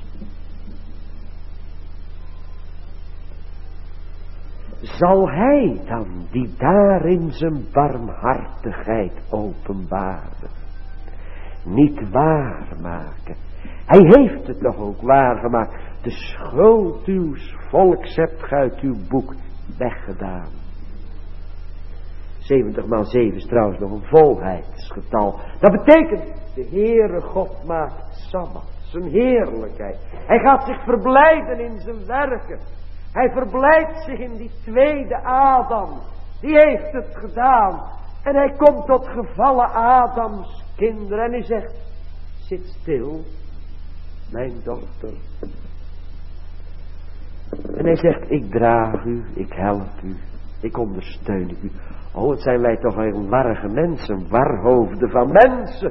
Zal hij dan, die daarin zijn barmhartigheid openbaarde, niet waarmaken? Hij heeft het toch ook waargemaakt. De schuld uws volks hebt gij uit uw boek weggedaan. zeventig maal zeven is trouwens nog een volheidsgetal. Dat betekent, de Heere God maakt Sabbat, zijn heerlijkheid. Hij gaat zich verblijden in zijn werken. Hij verblijdt zich in die tweede Adam. Die heeft het gedaan. En hij komt tot gevallen Adams kinderen en hij zegt, zit stil, mijn dochter. En hij zegt, ik draag u, ik help u, ik ondersteun u. Oh, wat zijn wij toch een warrige mensen, warhoofden van mensen.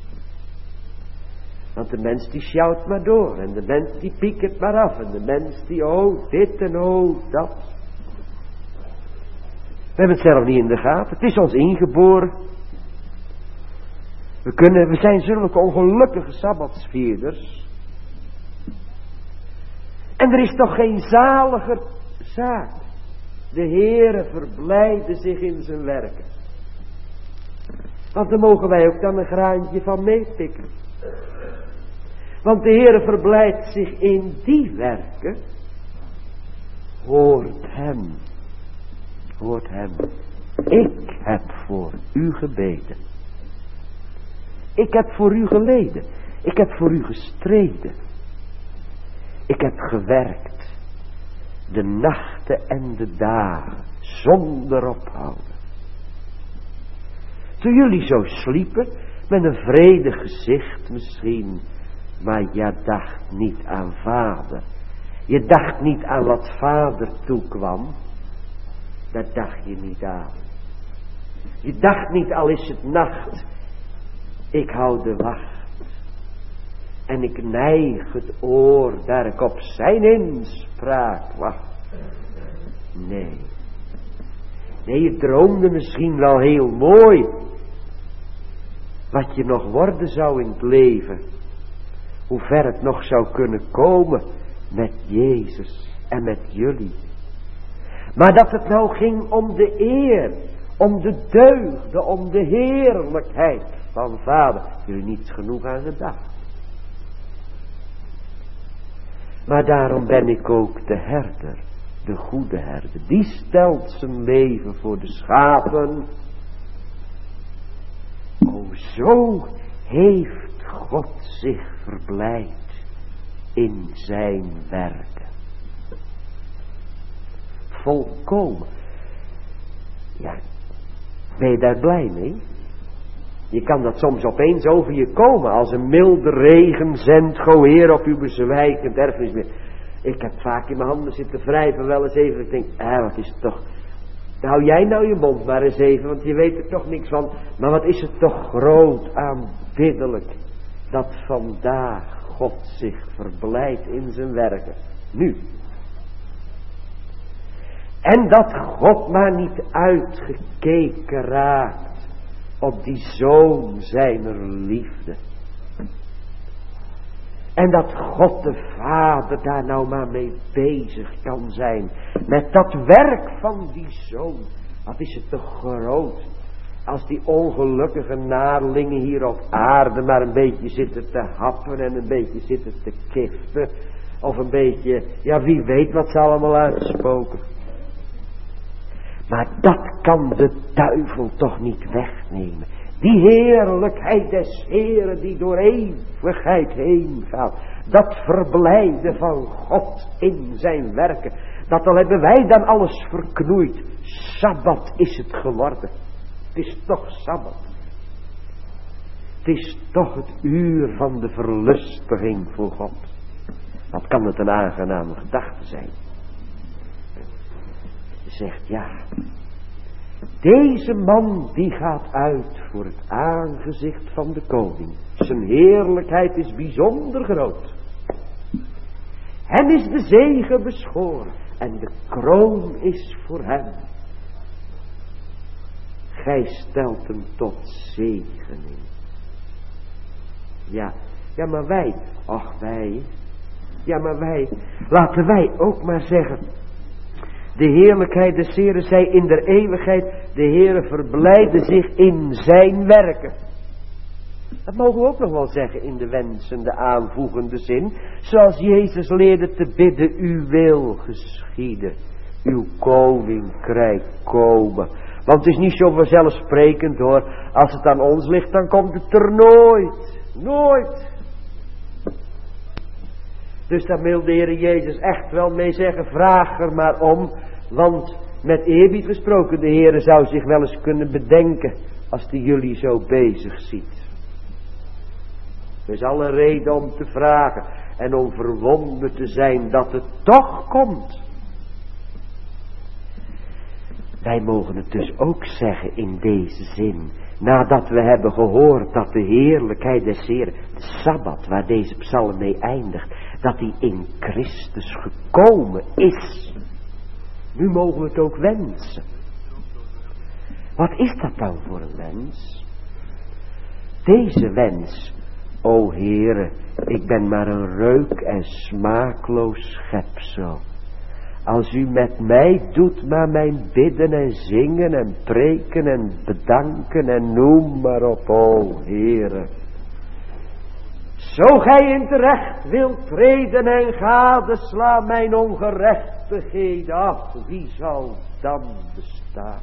Want de mens die sjouwt maar door en de mens die piekert maar af en de mens die, oh dit en oh dat. We hebben het zelf niet in de gaten, het is ons ingeboren. We kunnen, we zijn zulke ongelukkige sabbatsvierders. En er is toch geen zaliger zaak. De Heere verblijde zich in zijn werken. Want daar mogen wij ook dan een graantje van meepikken. Want de Heere verblijdt zich in die werken. Hoort hem. Hoort hem. Ik heb voor u gebeden. Ik heb voor u geleden. Ik heb voor u gestreden. Ik heb gewerkt. De nachten en de dagen. Zonder ophouden. Toen jullie zo sliepen. Met een vredig gezicht misschien. Maar je dacht niet aan vader. Je dacht niet aan wat vader toekwam. Dat dacht je niet aan. Je dacht niet, al is het nacht. Ik hou de wacht. En ik neig het oor daar ik op zijn inspraak wacht. Nee. Nee, je droomde misschien wel heel mooi. Wat je nog worden zou in het leven. Hoe ver het nog zou kunnen komen met Jezus en met jullie. Maar dat het nou ging om de eer, om de deugden, om de heerlijkheid van vader. Jullie niet genoeg aan gedacht. Maar daarom ben ik ook de herder, de goede herder. Die stelt zijn leven voor de schapen. O, zo heeft God zich verblijd in zijn werken. Volkomen. Ja, ben je daar blij mee? Je kan dat soms opeens over je komen. Als een milde regen zendt, go Heer op uw bezwijkend erfenis. Ik heb vaak in mijn handen zitten wrijven wel eens even. Ik denk, ah, wat is het toch. Hou jij nou je mond maar eens even, want je weet er toch niks van. Maar wat is het toch groot aanbiddelijk. Dat vandaag God zich verblijdt in zijn werken. Nu. En dat God maar niet uitgekeken raakt op die zoon zijner liefde. En dat God de Vader daar nou maar mee bezig kan zijn. Met dat werk van die zoon. Wat is het toch groot. Als die ongelukkige naarlingen hier op aarde maar een beetje zitten te happen en een beetje zitten te kiften. Of een beetje, ja wie weet wat ze allemaal uitspoken. Maar dat kan de duivel toch niet wegnemen. Die heerlijkheid des Heeren die door eeuwigheid heen gaat. Dat verblijden van God in zijn werken. Dat al hebben wij dan alles verknoeid. Sabbat is het geworden. Het is toch Sabbat. Het is toch het uur van de verlustiging voor God. Wat kan het een aangename gedachte zijn. Je zegt ja. Deze man die gaat uit voor het aangezicht van de koning. Zijn heerlijkheid is bijzonder groot. Hem is de zegen beschoren. En de kroon is voor hem. Gij stelt hem tot zegening. Ja, ja maar wij. Ach wij. Ja maar wij. Laten wij ook maar zeggen. De heerlijkheid des Heeren zij in der eeuwigheid. De Heere verblijde zich in zijn werken. Dat mogen we ook nog wel zeggen in de wensende aanvoegende zin. Zoals Jezus leerde te bidden. Uw wil geschieden. Uw koninkrijk komen. Want het is niet zo vanzelfsprekend hoor. Als het aan ons ligt dan komt het er nooit. Nooit. Dus daar wil de Heer Jezus echt wel mee zeggen. Vraag er maar om. Want met eerbied gesproken, de Heere zou zich wel eens kunnen bedenken als hij jullie zo bezig ziet. Er is alle reden om te vragen en om verwonderd te zijn dat het toch komt. Wij mogen het dus ook zeggen in deze zin, nadat we hebben gehoord dat de heerlijkheid des Heeren, de Sabbat waar deze psalm mee eindigt, dat die in Christus gekomen is. Nu mogen we het ook wensen. Wat is dat dan voor een wens? Deze wens, o Heere, ik ben maar een reuk en smaakloos schepsel. Als u met mij doet maar mijn bidden en zingen en preken en bedanken en noem maar op, o Heere. Zo gij in terecht wilt treden en gadeslaan mijn ongerechtigheden af, wie zal dan bestaan?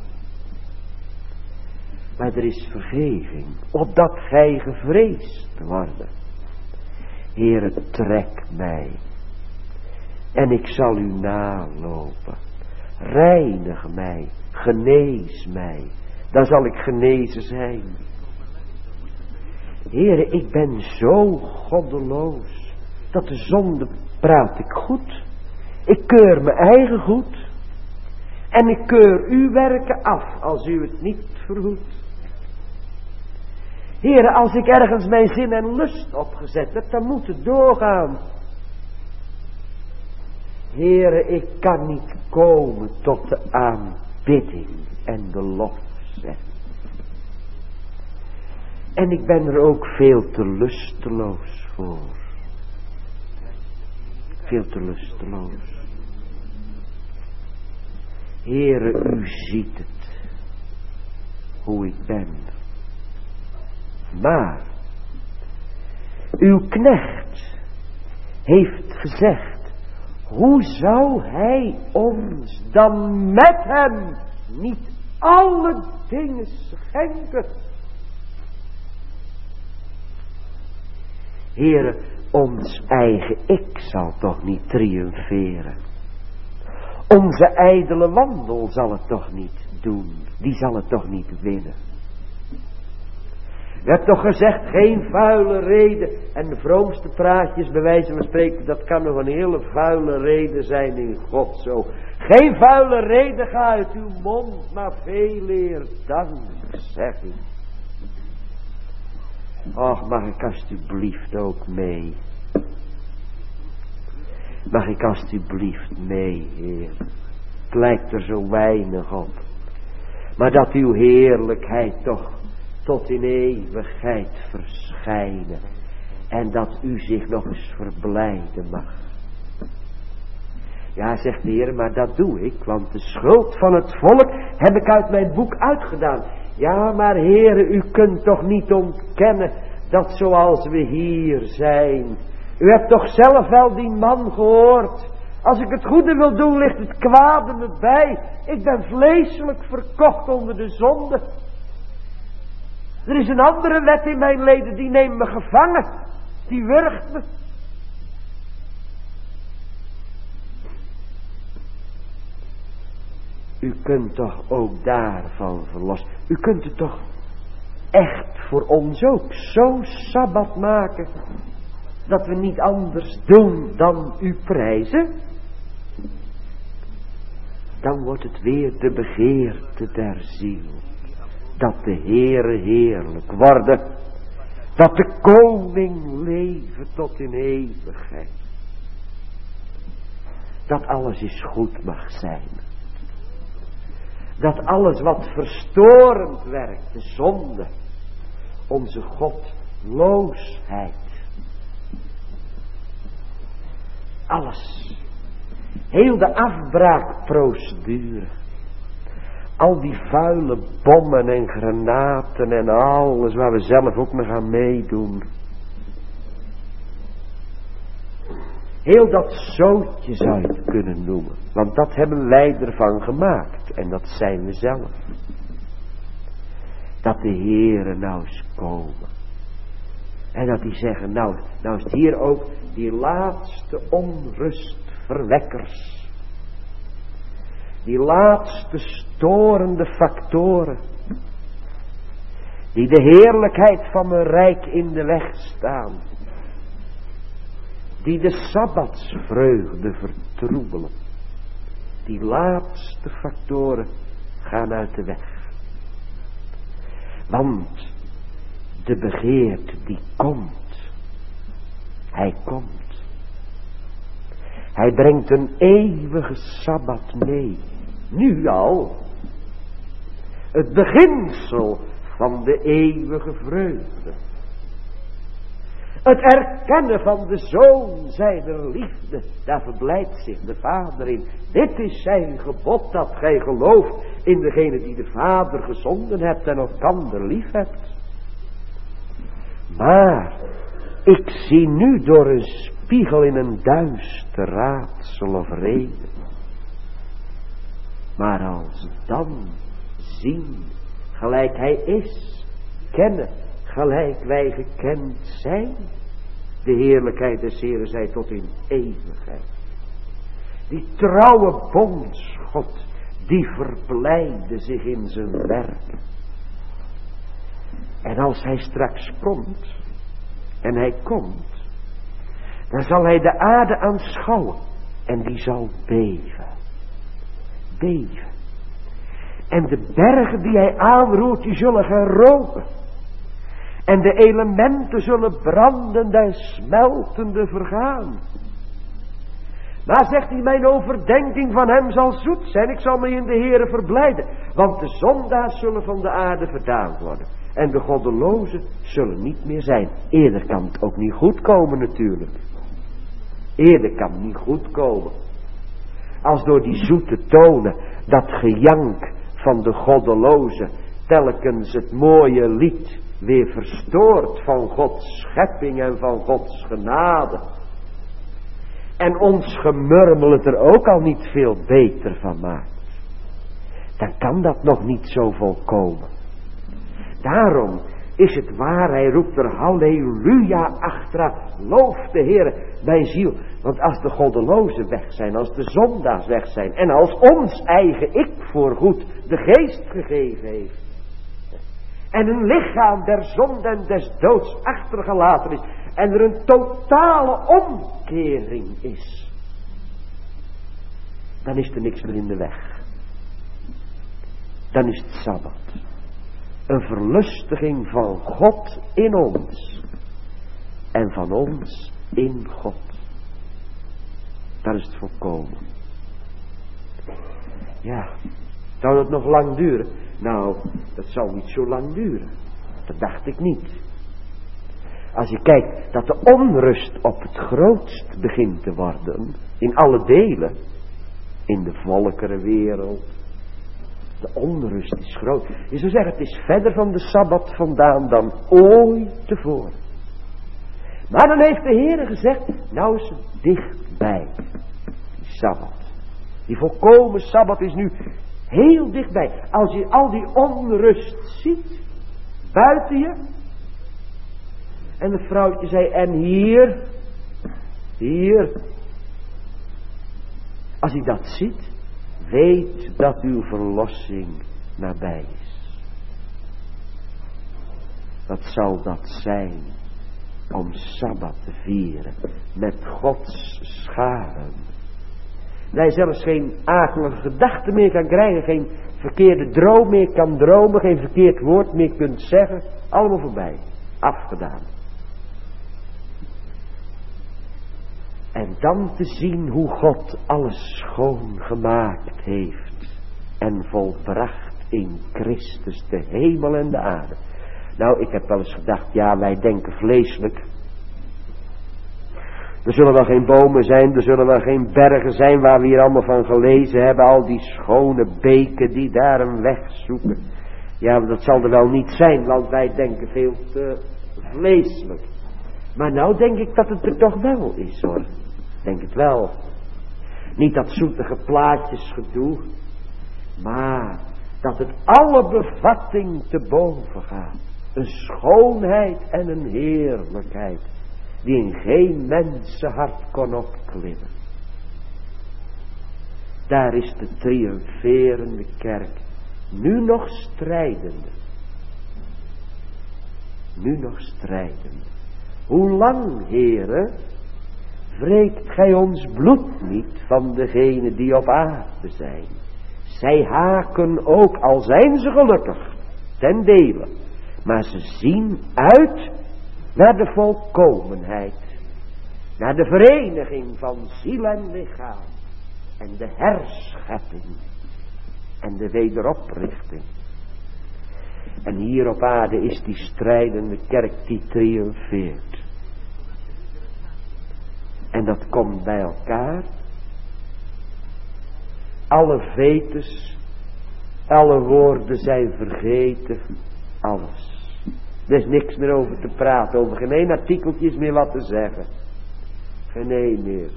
Maar er is vergeving, opdat gij gevreesd worden. Heere, trek mij. En ik zal u nalopen. Reinig mij, genees mij. Dan zal ik genezen zijn. Heere, ik ben zo goddeloos, dat de zonde praat ik goed. Ik keur mijn eigen goed. En ik keur uw werken af, als u het niet verhoedt. Heere, als ik ergens mijn zin en lust opgezet heb, dan moet het doorgaan. Heere, ik kan niet komen tot de aanbidding en de lofzang. En ik ben er ook veel te lusteloos voor. Veel te lusteloos. Heere, u ziet het, hoe ik ben. Maar, uw knecht heeft gezegd, hoe zou hij ons dan met hem niet alle dingen schenken? Heere, ons eigen ik zal toch niet triomferen. Onze ijdele wandel zal het toch niet doen. Die zal het toch niet winnen. U hebt toch gezegd, geen vuile reden. En de vroomste praatjes, bij wijze van spreken, dat kan nog een hele vuile reden zijn in God zo. Geen vuile reden ga uit uw mond, maar veel eer dank, zeg ik. Och, mag ik alstublieft ook mee. Mag ik alstublieft mee, Heer. Het lijkt er zo weinig op. Maar dat uw heerlijkheid toch tot in eeuwigheid verschijnen. En dat u zich nog eens verblijden mag. Ja, zegt de Heer, maar dat doe ik. Want de schuld van het volk heb ik uit mijn boek uitgedaan. Ja, maar Heere, u kunt toch niet ontkennen dat zoals we hier zijn. U hebt toch zelf wel die man gehoord. Als ik het goede wil doen, ligt het kwade me bij. Ik ben vleeselijk verkocht onder de zonde. Er is een andere wet in mijn leden, die neemt me gevangen. Die wurgt me. U kunt toch ook daarvan verlossen. U kunt het toch echt voor ons ook zo sabbat maken, dat we niet anders doen dan u prijzen. Dan wordt het weer de begeerte der ziel. Dat de Heere heerlijk worden. Dat de koning leven tot in eeuwigheid. Dat alles is goed mag zijn. Dat alles wat verstorend werkt, de zonde, onze godloosheid. Alles. Heel de afbraakprocedure. Al die vuile bommen en granaten en alles waar we zelf ook mee gaan meedoen. Heel dat zootje zou je het kunnen noemen. Want dat hebben wij ervan gemaakt. En dat zijn we zelf. Dat de Heere nou eens komen. En dat die zeggen, nou, nou is het hier ook die laatste onrustverwekkers. Die laatste storende factoren. Die de heerlijkheid van mijn rijk in de weg staan. Die de sabbatsvreugde vertroebelen. Die laatste factoren gaan uit de weg. Want de begeerte die komt. Hij komt. Hij brengt een eeuwige sabbat mee. Nu al. Het beginsel van de eeuwige vreugde. Het erkennen van de Zoon zijner liefde. Daar verblijdt zich de Vader in. Dit is zijn gebod, dat gij gelooft in degene die de Vader gezonden hebt en elkander lief hebt. Maar ik zie nu door een spiegel in een duister raadsel of reden. Maar als dan zien, gelijk hij is, kennen, gelijk wij gekend zijn, de heerlijkheid des Heeren zij tot in eeuwigheid. Die trouwe bondsgod, die verblijde zich in zijn werk. En als hij straks komt, en hij komt, dan zal hij de aarde aanschouwen, en die zal beven. Beven. En de bergen die hij aanroert, die zullen gaan roken. En de elementen zullen brandend en smeltende vergaan. Maar zegt hij, mijn overdenking van hem zal zoet zijn. Ik zal me in de Heere verblijden. Want de zondaars zullen van de aarde verdaan worden. En de goddelozen zullen niet meer zijn. Eerder kan het ook niet goed komen natuurlijk. Eerder kan het niet goed komen. Als door die zoete tonen, dat gejank van de goddelozen, telkens het mooie lied weer verstoort van Gods schepping en van Gods genade. En ons gemurmel het er ook al niet veel beter van maakt. Dan kan dat nog niet zo volkomen. Daarom is het waar, hij roept er halleluja achteraan. Loof de Heere, mijn ziel. Want als de goddelozen weg zijn, als de zondaars weg zijn, en als ons eigen ik voorgoed de geest gegeven heeft, en een lichaam der zonde en des doods achtergelaten is, en er een totale omkering is, dan is er niks meer in de weg. Dan is het Sabbat. Een verlustiging van God in ons. En van ons in God. Daar is het volkomen. Ja, zou dat nog lang duren? Nou, dat zal niet zo lang duren. Dat dacht ik niet. Als je kijkt dat de onrust op het grootst begint te worden. In alle delen. In de volkerenwereld. De onrust is groot. Je zou zeggen, het is verder van de Sabbat vandaan dan ooit tevoren. Maar dan heeft de Heere gezegd, nou is het dichtbij. Die Sabbat. Die volkomen Sabbat is nu heel dichtbij. Als je al die onrust ziet, buiten je. En het vrouwtje zei, en hier, hier. Als je dat ziet, weet dat uw verlossing nabij is. Wat zal dat zijn om Sabbat te vieren met Gods scharen. Dat hij zelfs geen akelige gedachten meer kan krijgen, geen verkeerde droom meer kan dromen, geen verkeerd woord meer kunt zeggen. Allemaal voorbij, afgedaan. En dan te zien hoe God alles schoon gemaakt heeft en volbracht in Christus de hemel en de aarde. Nou, ik heb wel eens gedacht, ja, wij denken vleeselijk. Er zullen wel geen bomen zijn, er zullen wel geen bergen zijn waar we hier allemaal van gelezen hebben. Al die schone beken die daar een weg zoeken. Ja, dat zal er wel niet zijn, want wij denken veel te vleeselijk. Maar nou denk ik dat het er toch wel is, hoor. Denk het wel. Niet dat zoetige plaatjesgedoe, maar dat het alle bevatting te boven gaat. Een schoonheid en een heerlijkheid die in geen mensenhart kon opklimmen. Daar is de triomferende kerk. Nu nog strijdende. Nu nog strijdende. Hoe lang, Heere, wreekt gij ons bloed niet van degenen die op aarde zijn? Zij haken ook, al zijn ze gelukkig, ten dele. Maar ze zien uit naar de volkomenheid. Naar de vereniging van ziel en lichaam. En de herschepping. En de wederoprichting. En hier op aarde is die strijdende kerk die triomfeert. En dat komt bij elkaar. Alle vetes, alle woorden zijn vergeten. Alles. Er is niks meer over te praten. Over geen één artikeltje is meer wat te zeggen. Geen één meer.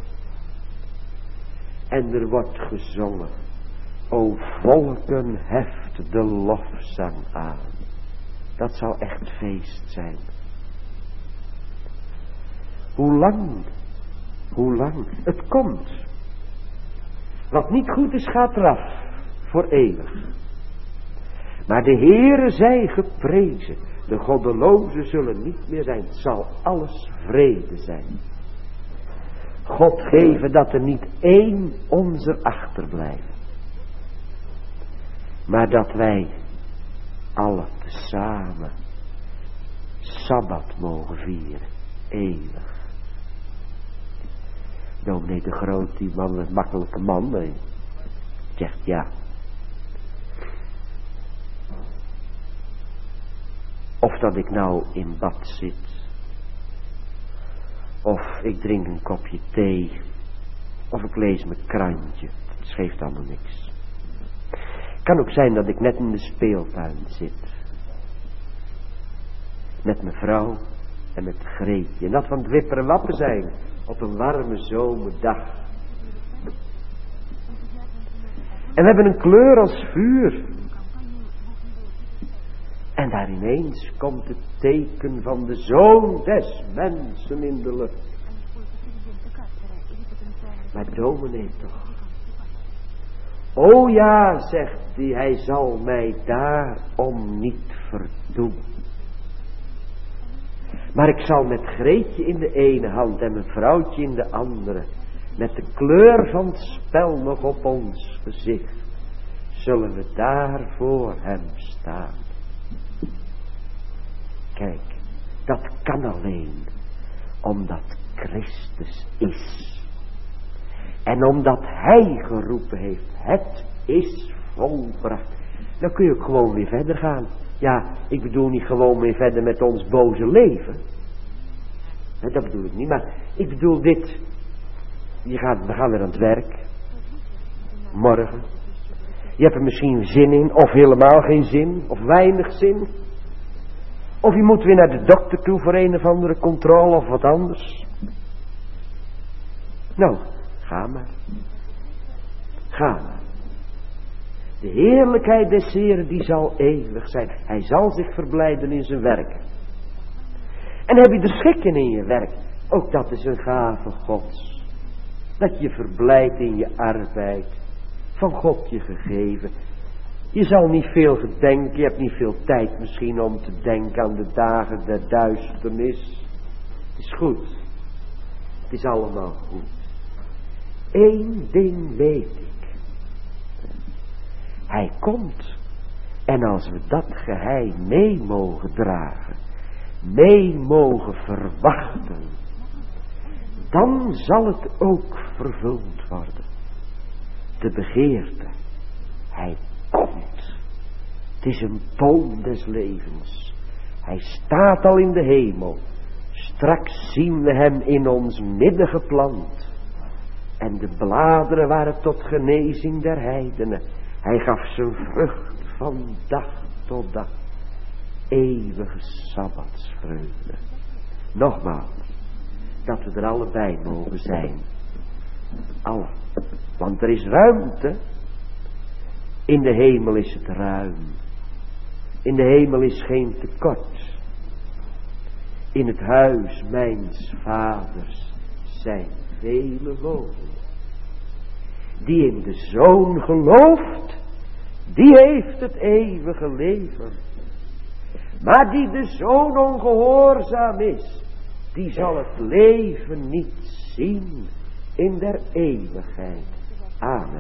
En er wordt gezongen. O volken, heft de lofzang aan. Dat zou echt feest zijn. Hoe lang? Hoe lang? Het komt. Wat niet goed is, gaat eraf. Voor eeuwig. Maar de Heere zij geprezen. De goddelozen zullen niet meer zijn. Het zal alles vrede zijn. God geven dat er niet één onzer achterblijft. Maar dat wij alle tezamen Sabbat mogen vieren. Eeuwig. Dominee de Groot, die man, een makkelijke man, die zegt ja. Of dat ik nou in bad zit. Of ik drink een kopje thee. Of ik lees mijn krantje. Het scheeft allemaal niks. Het kan ook zijn dat ik net in de speeltuin zit. Met mijn vrouw en met Greetje. En dat van het wipperen wappen zijn. Op een warme zomerdag. En we hebben een kleur als vuur. En daar ineens komt het teken van de Zoon des mensen in de lucht. Maar dominee toch. O ja, zegt hij, hij zal mij daarom niet verdoen. Maar ik zal met Greetje in de ene hand en mijn vrouwtje in de andere, met de kleur van het spel nog op ons gezicht, zullen we daar voor hem staan. Kijk, dat kan alleen omdat Christus is. En omdat hij geroepen heeft, het is volbracht. Dan kun je ook gewoon weer verder gaan. Ja, ik bedoel niet gewoon weer verder met ons boze leven. Dat bedoel ik niet, maar ik bedoel dit. Je gaat, we gaan weer aan het werk. Morgen. Je hebt er misschien zin in, of helemaal geen zin, of weinig zin. Of je moet weer naar de dokter toe voor een of andere controle of wat anders. Nou, ga maar. Ga maar. De heerlijkheid des Heeren die zal eeuwig zijn. Hij zal zich verblijden in zijn werk. En heb je er schik in in je werk. Ook dat is een gave Gods. Dat je verblijdt in je arbeid. Van God je gegeven. Je zal niet veel gedenken. Je hebt niet veel tijd misschien om te denken aan de dagen der duisternis. Het is goed. Het is allemaal goed. Eén ding weet ik. Hij komt. En als we dat geheim mee mogen dragen. Mee mogen verwachten. Dan zal het ook vervuld worden. De begeerte. Hij komt. Het is een boom des levens. Hij staat al in de hemel. Straks zien we hem in ons midden geplant. En de bladeren waren tot genezing der heidenen. Hij gaf zijn vrucht van dag tot dag. Eeuwige sabbatsvreugde. Nogmaals. Dat we er allebei mogen zijn. Alle. Want er is ruimte. In de hemel is het ruim. In de hemel is geen tekort. In het huis mijns vaders zijn vele woningen. die in de Zoon gelooft, die heeft het eeuwige leven. Maar die de Zoon ongehoorzaam is, die zal het leven niet zien in der eeuwigheid. Amen.